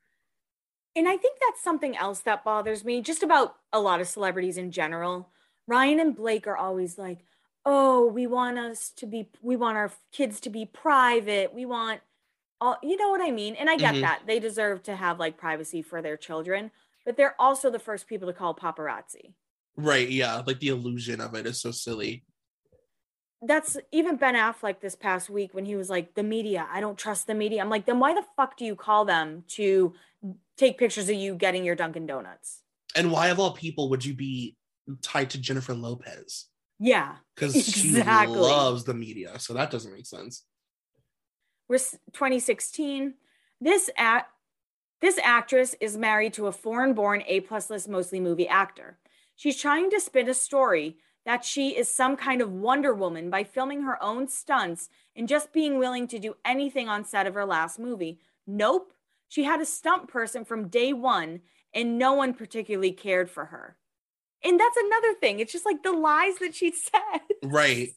And I think that's something else that bothers me, just about a lot of celebrities in general. Ryan and Blake are always like, oh, we want us to be, we want our kids to be private. We want, all, you know what I mean? And I get Mhm. that. They deserve to have like privacy for their children, but they're also the first people to call paparazzi. Right, yeah. Like the illusion of it is so silly. That's even Ben Affleck this past week when he was like, the media, I don't trust the media. I'm like, then why the fuck do you call them to take pictures of you getting your Dunkin' Donuts? And why of all people would you be tied to Jennifer Lopez? Yeah, Because exactly. she loves the media, so that doesn't make sense. We're twenty sixteen. This act, this actress is married to a foreign-born A-plus list, mostly movie actor. She's trying to spin a story that she is some kind of Wonder Woman by filming her own stunts and just being willing to do anything on set of her last movie. Nope. She had a stunt person from day one and no one particularly cared for her. And that's another thing. It's just like the lies that she said. Right.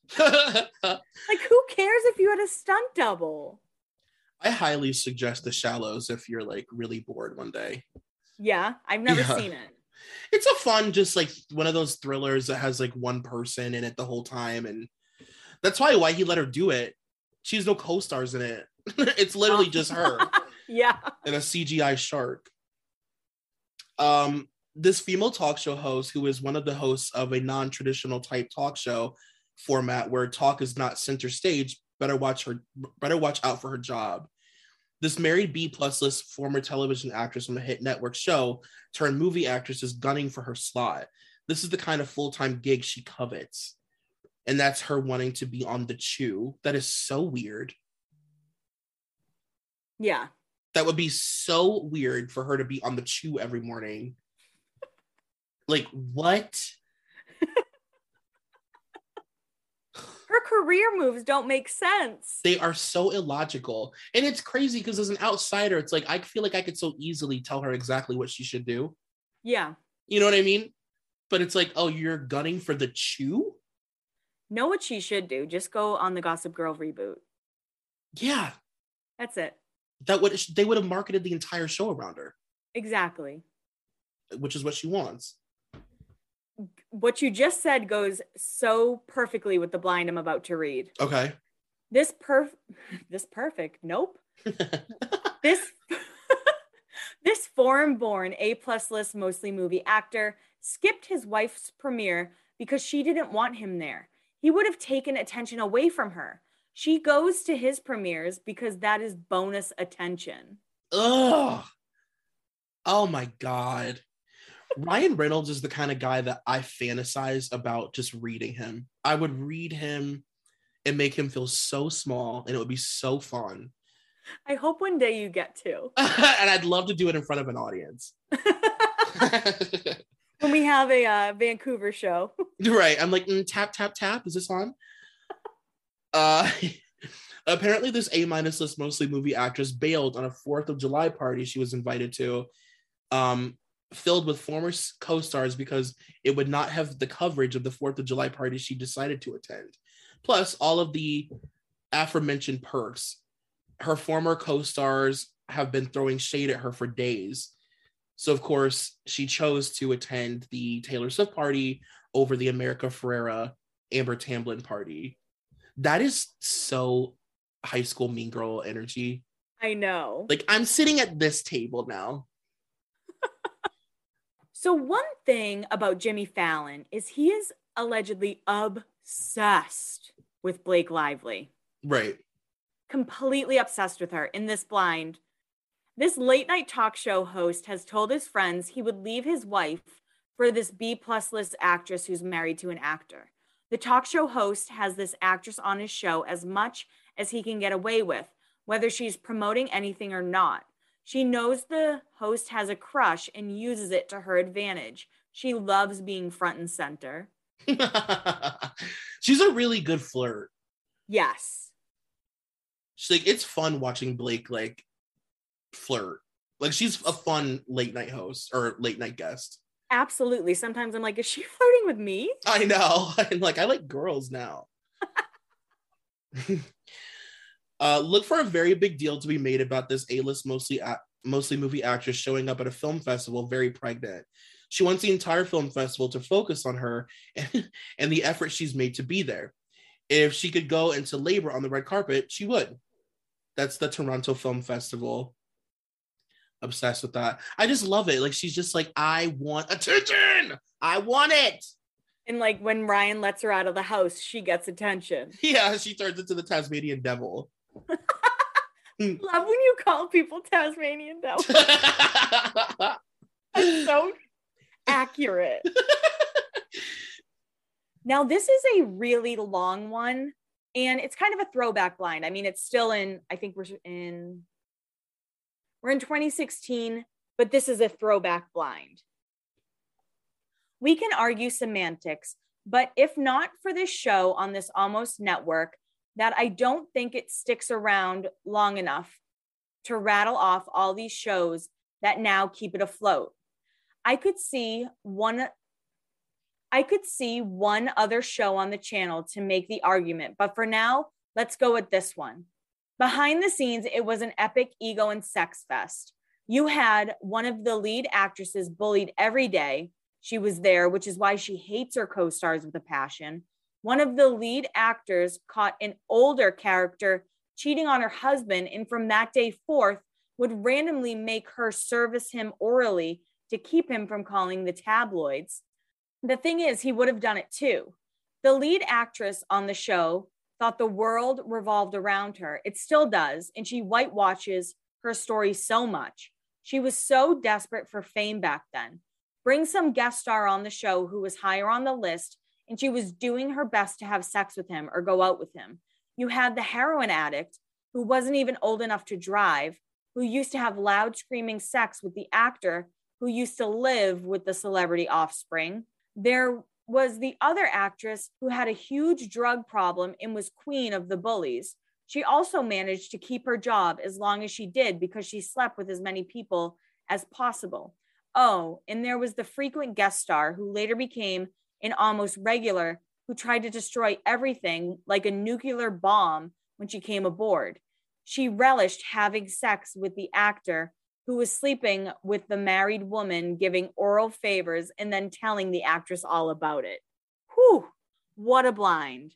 Like, who cares if you had a stunt double? I highly suggest The Shallows if you're like really bored one day. Yeah, I've never Yeah. seen it. It's a fun, just like one of those thrillers that has like one person in it the whole time. And that's probably why he let her do it. She has no co-stars in it. It's literally just her. Yeah. And a C G I shark. Um, this female talk show host, who is one of the hosts of a non-traditional type talk show format where talk is not center stage, better watch her, better watch out for her job. This married B-plus list former television actress from a hit network show turned movie actress is gunning for her slot. This is the kind of full-time gig she covets. And that's her wanting to be on The Chew. That is so weird. Yeah. That would be so weird for her to be on The Chew every morning. Like, what? Her career moves don't make sense. They are so illogical. And it's crazy because as an outsider, it's like, I feel like I could so easily tell her exactly what she should do. Yeah. You know what I mean? But it's like, oh, you're gunning for The Chew? Know what she should do. Just go on the Gossip Girl reboot. Yeah. That's it. That would they would have marketed the entire show around her. Exactly. Which is what she wants. What you just said goes so perfectly with the blind I'm about to read. Okay. This perf this perfect. Nope. this this foreign-born A-plus list, mostly movie actor, skipped his wife's premiere because she didn't want him there. He would have taken attention away from her. She goes to his premieres because that is bonus attention. Ugh. Oh my God. Ryan Reynolds is the kind of guy that I fantasize about just reading him. I would read him and make him feel so small, and it would be so fun. I hope one day you get to. And I'd love to do it in front of an audience. When we have a uh, Vancouver show. Right. I'm like, mm, tap, tap, tap. Is this on? Uh, apparently, this A-minus list, mostly movie actress, bailed on a fourth of July party she was invited to, um, filled with former co-stars because it would not have the coverage of the fourth of July party she decided to attend. Plus, all of the aforementioned perks. Her former co-stars have been throwing shade at her for days. So, of course, she chose to attend the Taylor Swift party over the America Ferrera Amber Tamblyn party. That is so High School Mean Girl energy. I know. Like, I'm sitting at this table now. So one thing about Jimmy Fallon is he is allegedly obsessed with Blake Lively. Right. Completely obsessed with her. In this blind, this late night talk show host has told his friends he would leave his wife for this B-plus list actress who's married to an actor. The talk show host has this actress on his show as much as he can get away with, whether she's promoting anything or not. She knows the host has a crush and uses it to her advantage. She loves being front and center. She's a really good flirt. Yes. She's like, it's fun watching Blake like flirt. Like, she's a fun late night host or late night guest. Absolutely. Sometimes I'm like, is she flirting with me? I know. I'm like, I like girls now. Uh, look for a very big deal to be made about this A-list, mostly a- mostly movie actress showing up at a film festival very pregnant. She wants the entire film festival to focus on her and, and the effort she's made to be there. If she could go into labor on the red carpet, she would. That's the Toronto Film Festival. Obsessed with that. I just love it. Like, she's just like, I want attention. I want it. And like when Ryan lets her out of the house, she gets attention. Yeah, she turns into the Tasmanian devil. Love when you call people Tasmanian devil. That's so accurate. Now, this is a really long one, and it's kind of a throwback blind. I mean, it's still in, I think we're in, we're in twenty sixteen, but this is a throwback blind. We can argue semantics, but if not for this show on this almost network, that I don't think it sticks around long enough to rattle off all these shows that now keep it afloat. I could see one I could see one other show on the channel to make the argument, but for now, let's go with this one. Behind the scenes, it was an epic ego and sex fest. You had one of the lead actresses bullied every day. She was there, which is why she hates her co-stars with a passion. One of the lead actors caught an older character cheating on her husband, and from that day forth would randomly make her service him orally to keep him from calling the tabloids. The thing is, he would have done it too. The lead actress on the show thought the world revolved around her. It still does, and she whitewashes her story so much. She was so desperate for fame back then. Bring some guest star on the show who was higher on the list, and she was doing her best to have sex with him or go out with him. You had the heroin addict who wasn't even old enough to drive, who used to have loud screaming sex with the actor who used to live with the celebrity offspring. There was the other actress who had a huge drug problem and was queen of the bullies. She also managed to keep her job as long as she did because she slept with as many people as possible. Oh, and there was the frequent guest star who later became an almost regular who tried to destroy everything like a nuclear bomb when she came aboard. She relished having sex with the actor who was sleeping with the married woman, giving oral favors and then telling the actress all about it. Whew, what a blind.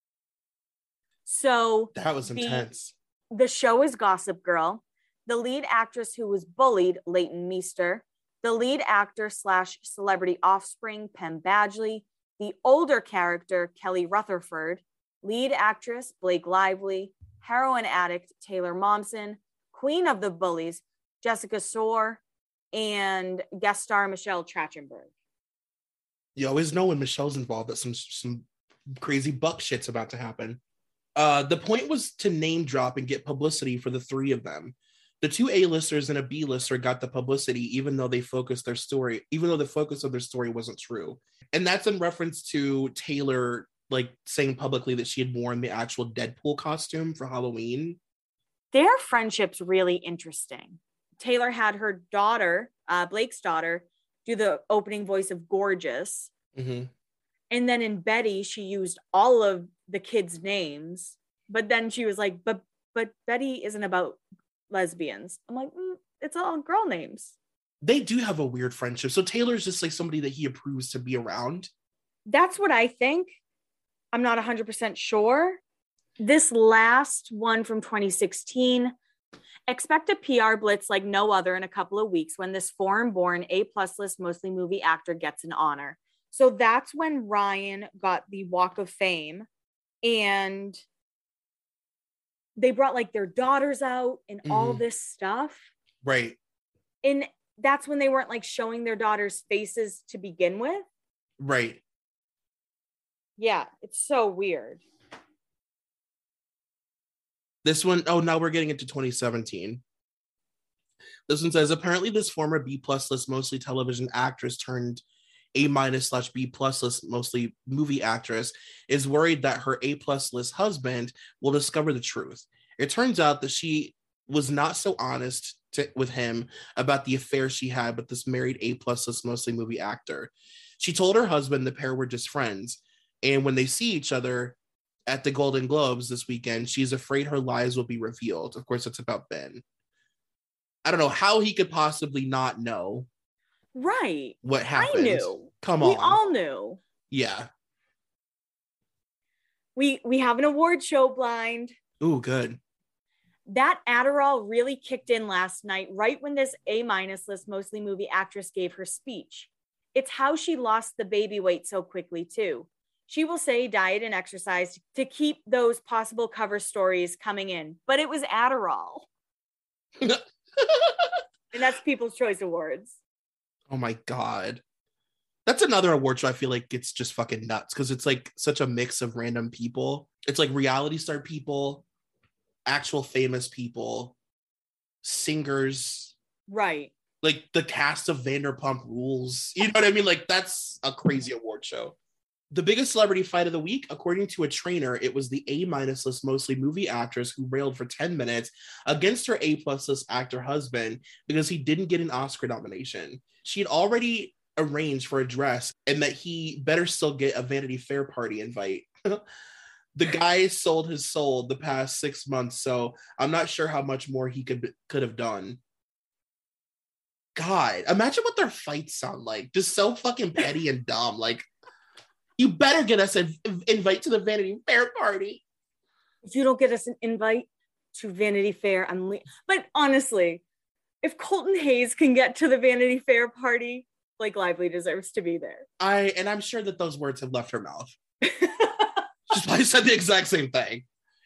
So that was the, intense. The show is Gossip Girl. The lead actress who was bullied, Leighton Meester. The lead actor slash celebrity offspring, Penn Badgley. The older character, Kelly Rutherford. Lead actress, Blake Lively. Heroin addict, Taylor Momsen. Queen of the bullies, Jessica Soar. And guest star, Michelle Trachtenberg. You always know when Michelle's involved that some some crazy buck shit's about to happen. Uh, the point was to name drop and get publicity for the three of them. The two A-listers and a B-lister got the publicity, even though they focused their story, even though the focus of their story wasn't true. And that's in reference to Taylor, like, saying publicly that she had worn the actual Deadpool costume for Halloween. Their friendship's really interesting. Taylor had her daughter, uh, Blake's daughter, do the opening voice of Gorgeous. Mm-hmm. And then in Betty, she used all of the kids' names. But then she was like, but but Betty isn't about lesbians. I'm like, mm, it's all girl names. They do have a weird friendship. So Taylor's just like somebody that he approves to be around. That's what I think. I'm not one hundred percent sure. This last one from twenty sixteen, Expect a P R blitz like no other in a couple of weeks when this foreign-born A-plus list mostly movie actor gets an honor. So that's when Ryan got the Walk of Fame, and they brought like their daughters out and mm-hmm. all this stuff. Right. And that's when they weren't like showing their daughters' faces to begin with. Right. Yeah, it's so weird. This one, oh, now we're getting into twenty seventeen. This one says, apparently this former B-plus list, mostly television actress turned A-minus slash B-plus list, mostly movie actress, is worried that her A-plus list husband will discover the truth. It turns out that she was not so honest to, with him about the affair she had with this married A-plus list, mostly movie actor. She told her husband the pair were just friends, and when they see each other at the Golden Globes this weekend, she's afraid her lies will be revealed. Of course, it's about Ben. I don't know how he could possibly not know. Right. What happened. I knew. Come on. We all knew. Yeah. We we have an award show blind. Ooh, good. That Adderall really kicked in last night, right when this A-minus list, mostly movie actress gave her speech. It's how she lost the baby weight so quickly, too. She will say diet and exercise to keep those possible cover stories coming in, but it was Adderall. And that's People's Choice Awards. Oh my God. That's another award show I feel like it's just fucking nuts because it's like such a mix of random people. It's like reality star people, actual famous people, singers. Right. Like the cast of Vanderpump Rules. You know what I mean? Like that's a crazy award show. The biggest celebrity fight of the week, according to a trainer, it was the A-minus list, mostly movie actress who railed for ten minutes against her A-plus list actor husband because he didn't get an Oscar nomination. She had already arranged for a dress and that he better still get a Vanity Fair party invite. The guy sold his soul the past six months, so I'm not sure how much more he could could have done. God, imagine what their fights sound like. Just so fucking petty and dumb. Like, you better get us an invite to the Vanity Fair party. If you don't get us an invite to Vanity Fair, I'm le- But honestly, if Colton Hayes can get to the Vanity Fair party, Blake Lively deserves to be there. I and I'm sure that those words have left her mouth. She's probably said the exact same thing.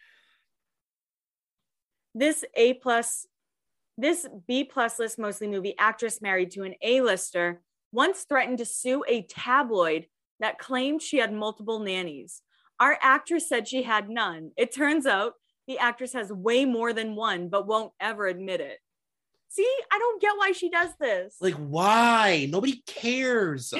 This A plus, this B plus list, mostly movie actress married to an A-lister, once threatened to sue a tabloid that claimed she had multiple nannies. Our actress said she had none. It turns out the actress has way more than one, but won't ever admit it. See, I don't get why she does this. Like, why? Nobody cares.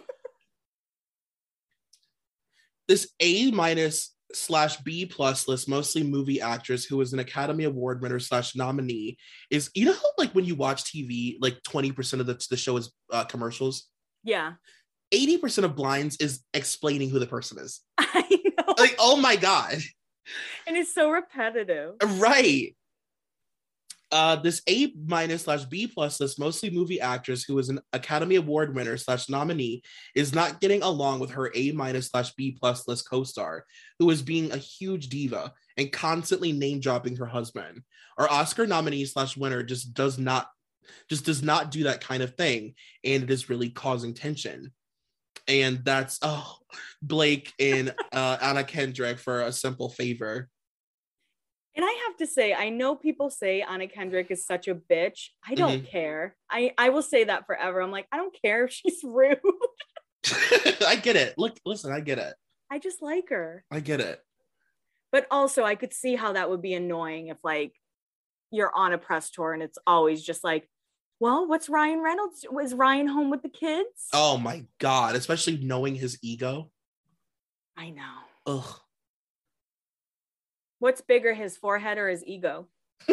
This A minus slash B plus list, mostly movie actress who was an Academy Award winner slash nominee, is, you know how like when you watch T V, like twenty percent of the, the show is uh, commercials? Yeah. eighty percent of blinds is explaining who the person is. I know. Like, oh my God. And it's so repetitive. Right. Uh, this A minus slash B plus list, mostly movie actress who is an Academy Award winner slash nominee, is not getting along with her A minus slash B plus list co-star, who is being a huge diva and constantly name dropping her husband. Our Oscar nominee slash winner just does not, just does not do that kind of thing, and it is really causing tension. And that's oh, Blake and uh, Anna Kendrick for A Simple Favor. And I have to say, I know people say Anna Kendrick is such a bitch. I don't mm-hmm. care. I, I will say that forever. I'm like, I don't care if she's rude. I get it. Look, listen, I get it. I just like her. I get it. But also, I could see how that would be annoying if, like, you're on a press tour and it's always just like, well, what's Ryan Reynolds? Was Ryan home with the kids? Oh, my God. Especially knowing his ego. I know. Ugh. What's bigger, his forehead or his ego?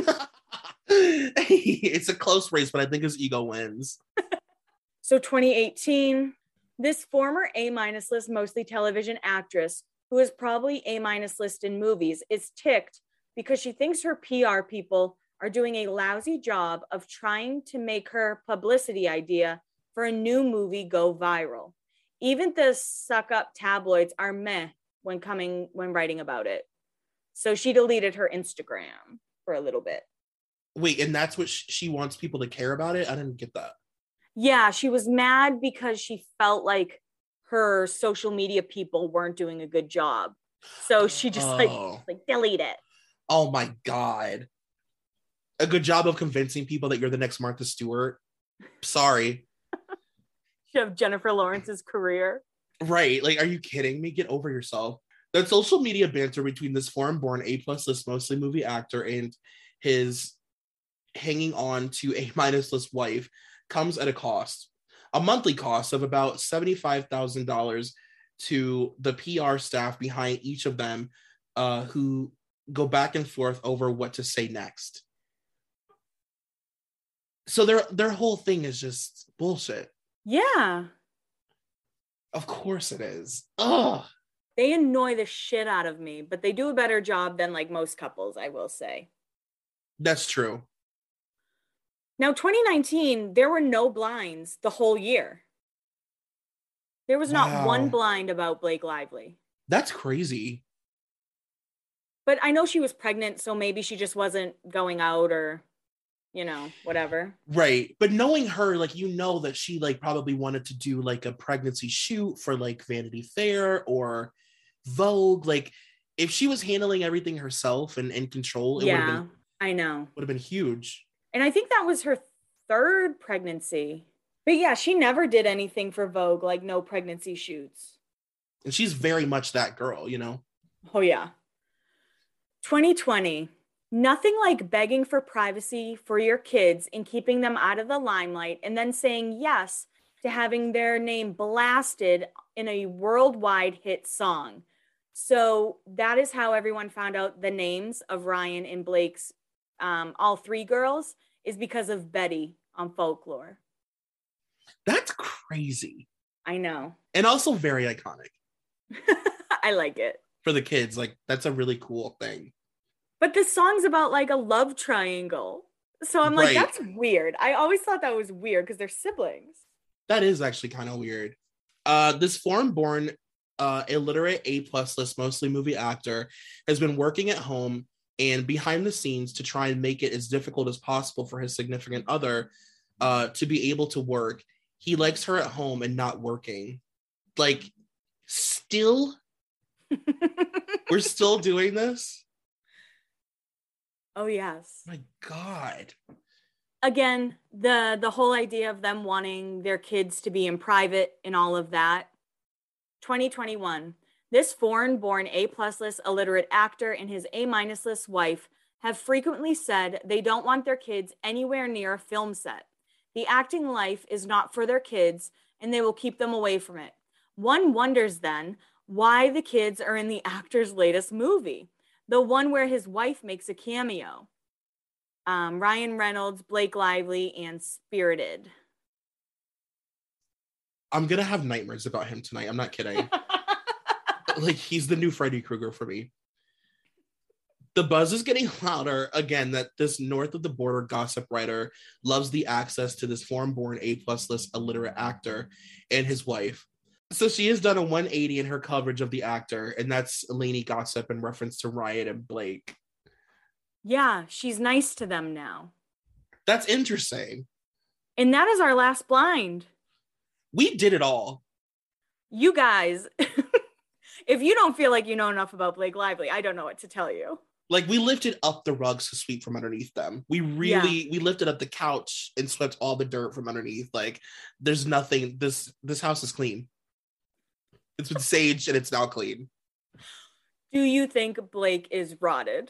It's a close race, but I think his ego wins. So twenty eighteen, this former A-minus list, mostly television actress, who is probably A-minus list in movies, is ticked because she thinks her P R people are doing a lousy job of trying to make her publicity idea for a new movie go viral. Even the suck-up tabloids are meh when coming when writing about it. So she deleted her Instagram for a little bit. Wait, and that's what sh- she wants people to care about it? I didn't get that. Yeah, she was mad because she felt like her social media people weren't doing a good job. So she just like, Oh. like delete it. Oh my God. A good job of convincing people that you're the next Martha Stewart. Sorry. You have Jennifer Lawrence's career. Right. Like, are you kidding me? Get over yourself. That social media banter between this foreign-born A-plus list mostly movie actor and his hanging on to A-minus list wife comes at a cost. A monthly cost of about seventy-five thousand dollars to the P R staff behind each of them, uh, who go back and forth over what to say next. So their their whole thing is just bullshit. Yeah. Of course it is. Ugh. They annoy the shit out of me, but they do a better job than like most couples, I will say. That's true. Now, twenty nineteen, there were no blinds the whole year. There was not Wow. one blind about Blake Lively. That's crazy. But I know she was pregnant, so maybe she just wasn't going out or, you know, whatever. Right. But knowing her, like, you know that she like probably wanted to do like a pregnancy shoot for like Vanity Fair or Vogue. Like, if she was handling everything herself and in control, it Yeah, would have been I know. would have been huge. And I think that was her third pregnancy. But yeah, she never did anything for Vogue, like no pregnancy shoots. And she's very much that girl, you know? Oh, yeah. twenty twenty. Nothing like begging for privacy for your kids and keeping them out of the limelight and then saying yes to having their name blasted in a worldwide hit song. So that is how everyone found out the names of Ryan and Blake's um, all three girls, is because of Betty on Folklore. That's crazy. I know. And also very iconic I like it. for the kids. Like, that's a really cool thing. But the song's about like a love triangle. So I'm like, Right. that's weird. I always thought that was weird because they're siblings. That is actually kind of weird. Uh, this foreign-born, uh, illiterate A-plus list, mostly movie actor, has been working at home and behind the scenes to try and make it as difficult as possible for his significant other uh, to be able to work. He likes her at home and not working. Like, still? We're still doing this? Oh, yes. My God. Again, the the whole idea of them wanting their kids to be in private and all of that. twenty twenty-one. This foreign-born A-plus list illiterate actor and his A-minus list wife have frequently said they don't want their kids anywhere near a film set. The acting life is not for their kids, and they will keep them away from it. One wonders then why the kids are in the actor's latest movie, the one where his wife makes a cameo. Um, Ryan Reynolds, Blake Lively, and Spirited. I'm going to have nightmares about him tonight. I'm not kidding. Like, he's the new Freddy Krueger for me. The buzz is getting louder again that this north of the border gossip writer loves the access to this foreign-born A-plus list illiterate actor and his wife. So she has done a one eighty in her coverage of the actor, and that's Lainey Gossip in reference to Ryan and Blake. Yeah, she's nice to them now. That's interesting. And that is our last blind. We did it all. You guys, if you don't feel like you know enough about Blake Lively, I don't know what to tell you. Like, we lifted up the rugs to sweep from underneath them. We really, yeah. we lifted up the couch and swept all the dirt from underneath. Like, there's nothing, this this house is clean. It's been saged and it's now clean. Do you think Blake is rotted?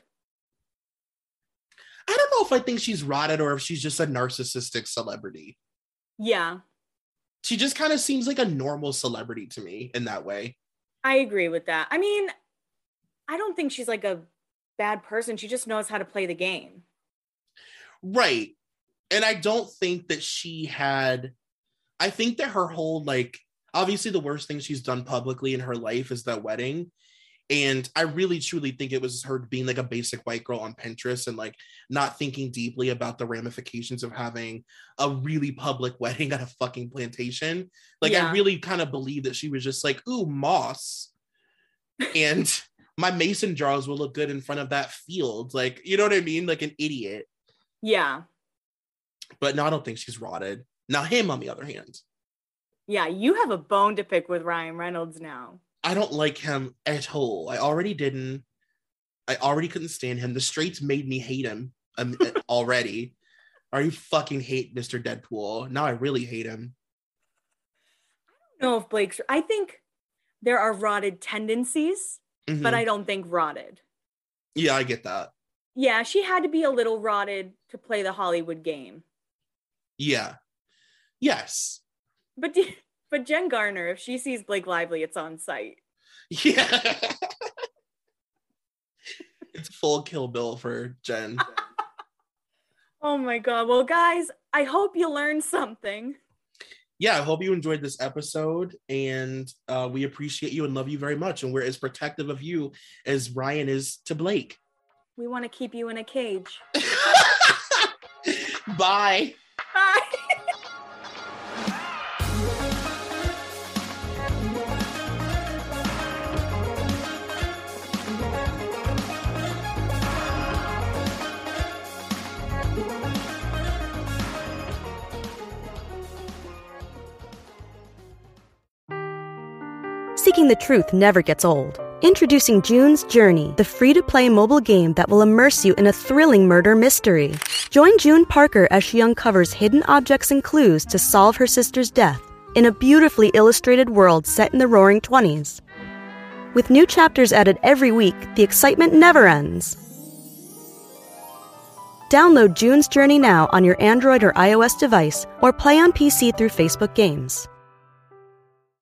I don't know if I think she's rotted or if she's just a narcissistic celebrity. Yeah. She just kind of seems like a normal celebrity to me in that way. I agree with that. I mean, I don't think she's like a bad person. She just knows how to play the game. Right. And I don't think that she had, I think that her whole, like, obviously the worst thing she's done publicly in her life is that wedding. And I really, truly think it was her being like a basic white girl on Pinterest and like not thinking deeply about the ramifications of having a really public wedding at a fucking plantation. Like, yeah. I really kind of believe that she was just like, ooh, moss. And my mason jars will look good in front of that field. Like, you know what I mean? Like an idiot. Yeah. But no, I don't think she's rotted. Now him, on the other hand. Yeah, you have a bone to pick with Ryan Reynolds now. I don't like him at all. I already didn't. I already couldn't stand him. The Straits made me hate him um, already. Are you fucking hate Mister Deadpool? Now I really hate him. I don't know if Blake's... I think there are rotted tendencies, mm-hmm. but I don't think rotted. Yeah, I get that. Yeah, she had to be a little rotted to play the Hollywood game. Yeah. Yes. But but Jen Garner, if she sees Blake Lively, it's on site. Yeah. It's full Kill Bill for Jen. Oh my God. Well, guys, I hope you learned something. Yeah, I hope you enjoyed this episode, and uh, we appreciate you and love you very much. And we're as protective of you as Ryan is to Blake. We want to keep you in a cage. Bye. Bye. Seeking the truth never gets old. Introducing June's Journey, the free-to-play mobile game that will immerse you in a thrilling murder mystery. Join June Parker as she uncovers hidden objects and clues to solve her sister's death in a beautifully illustrated world set in the Roaring Twenties. With new chapters added every week, the excitement never ends. Download June's Journey now on your Android or iOS device, or play on P C through Facebook Games.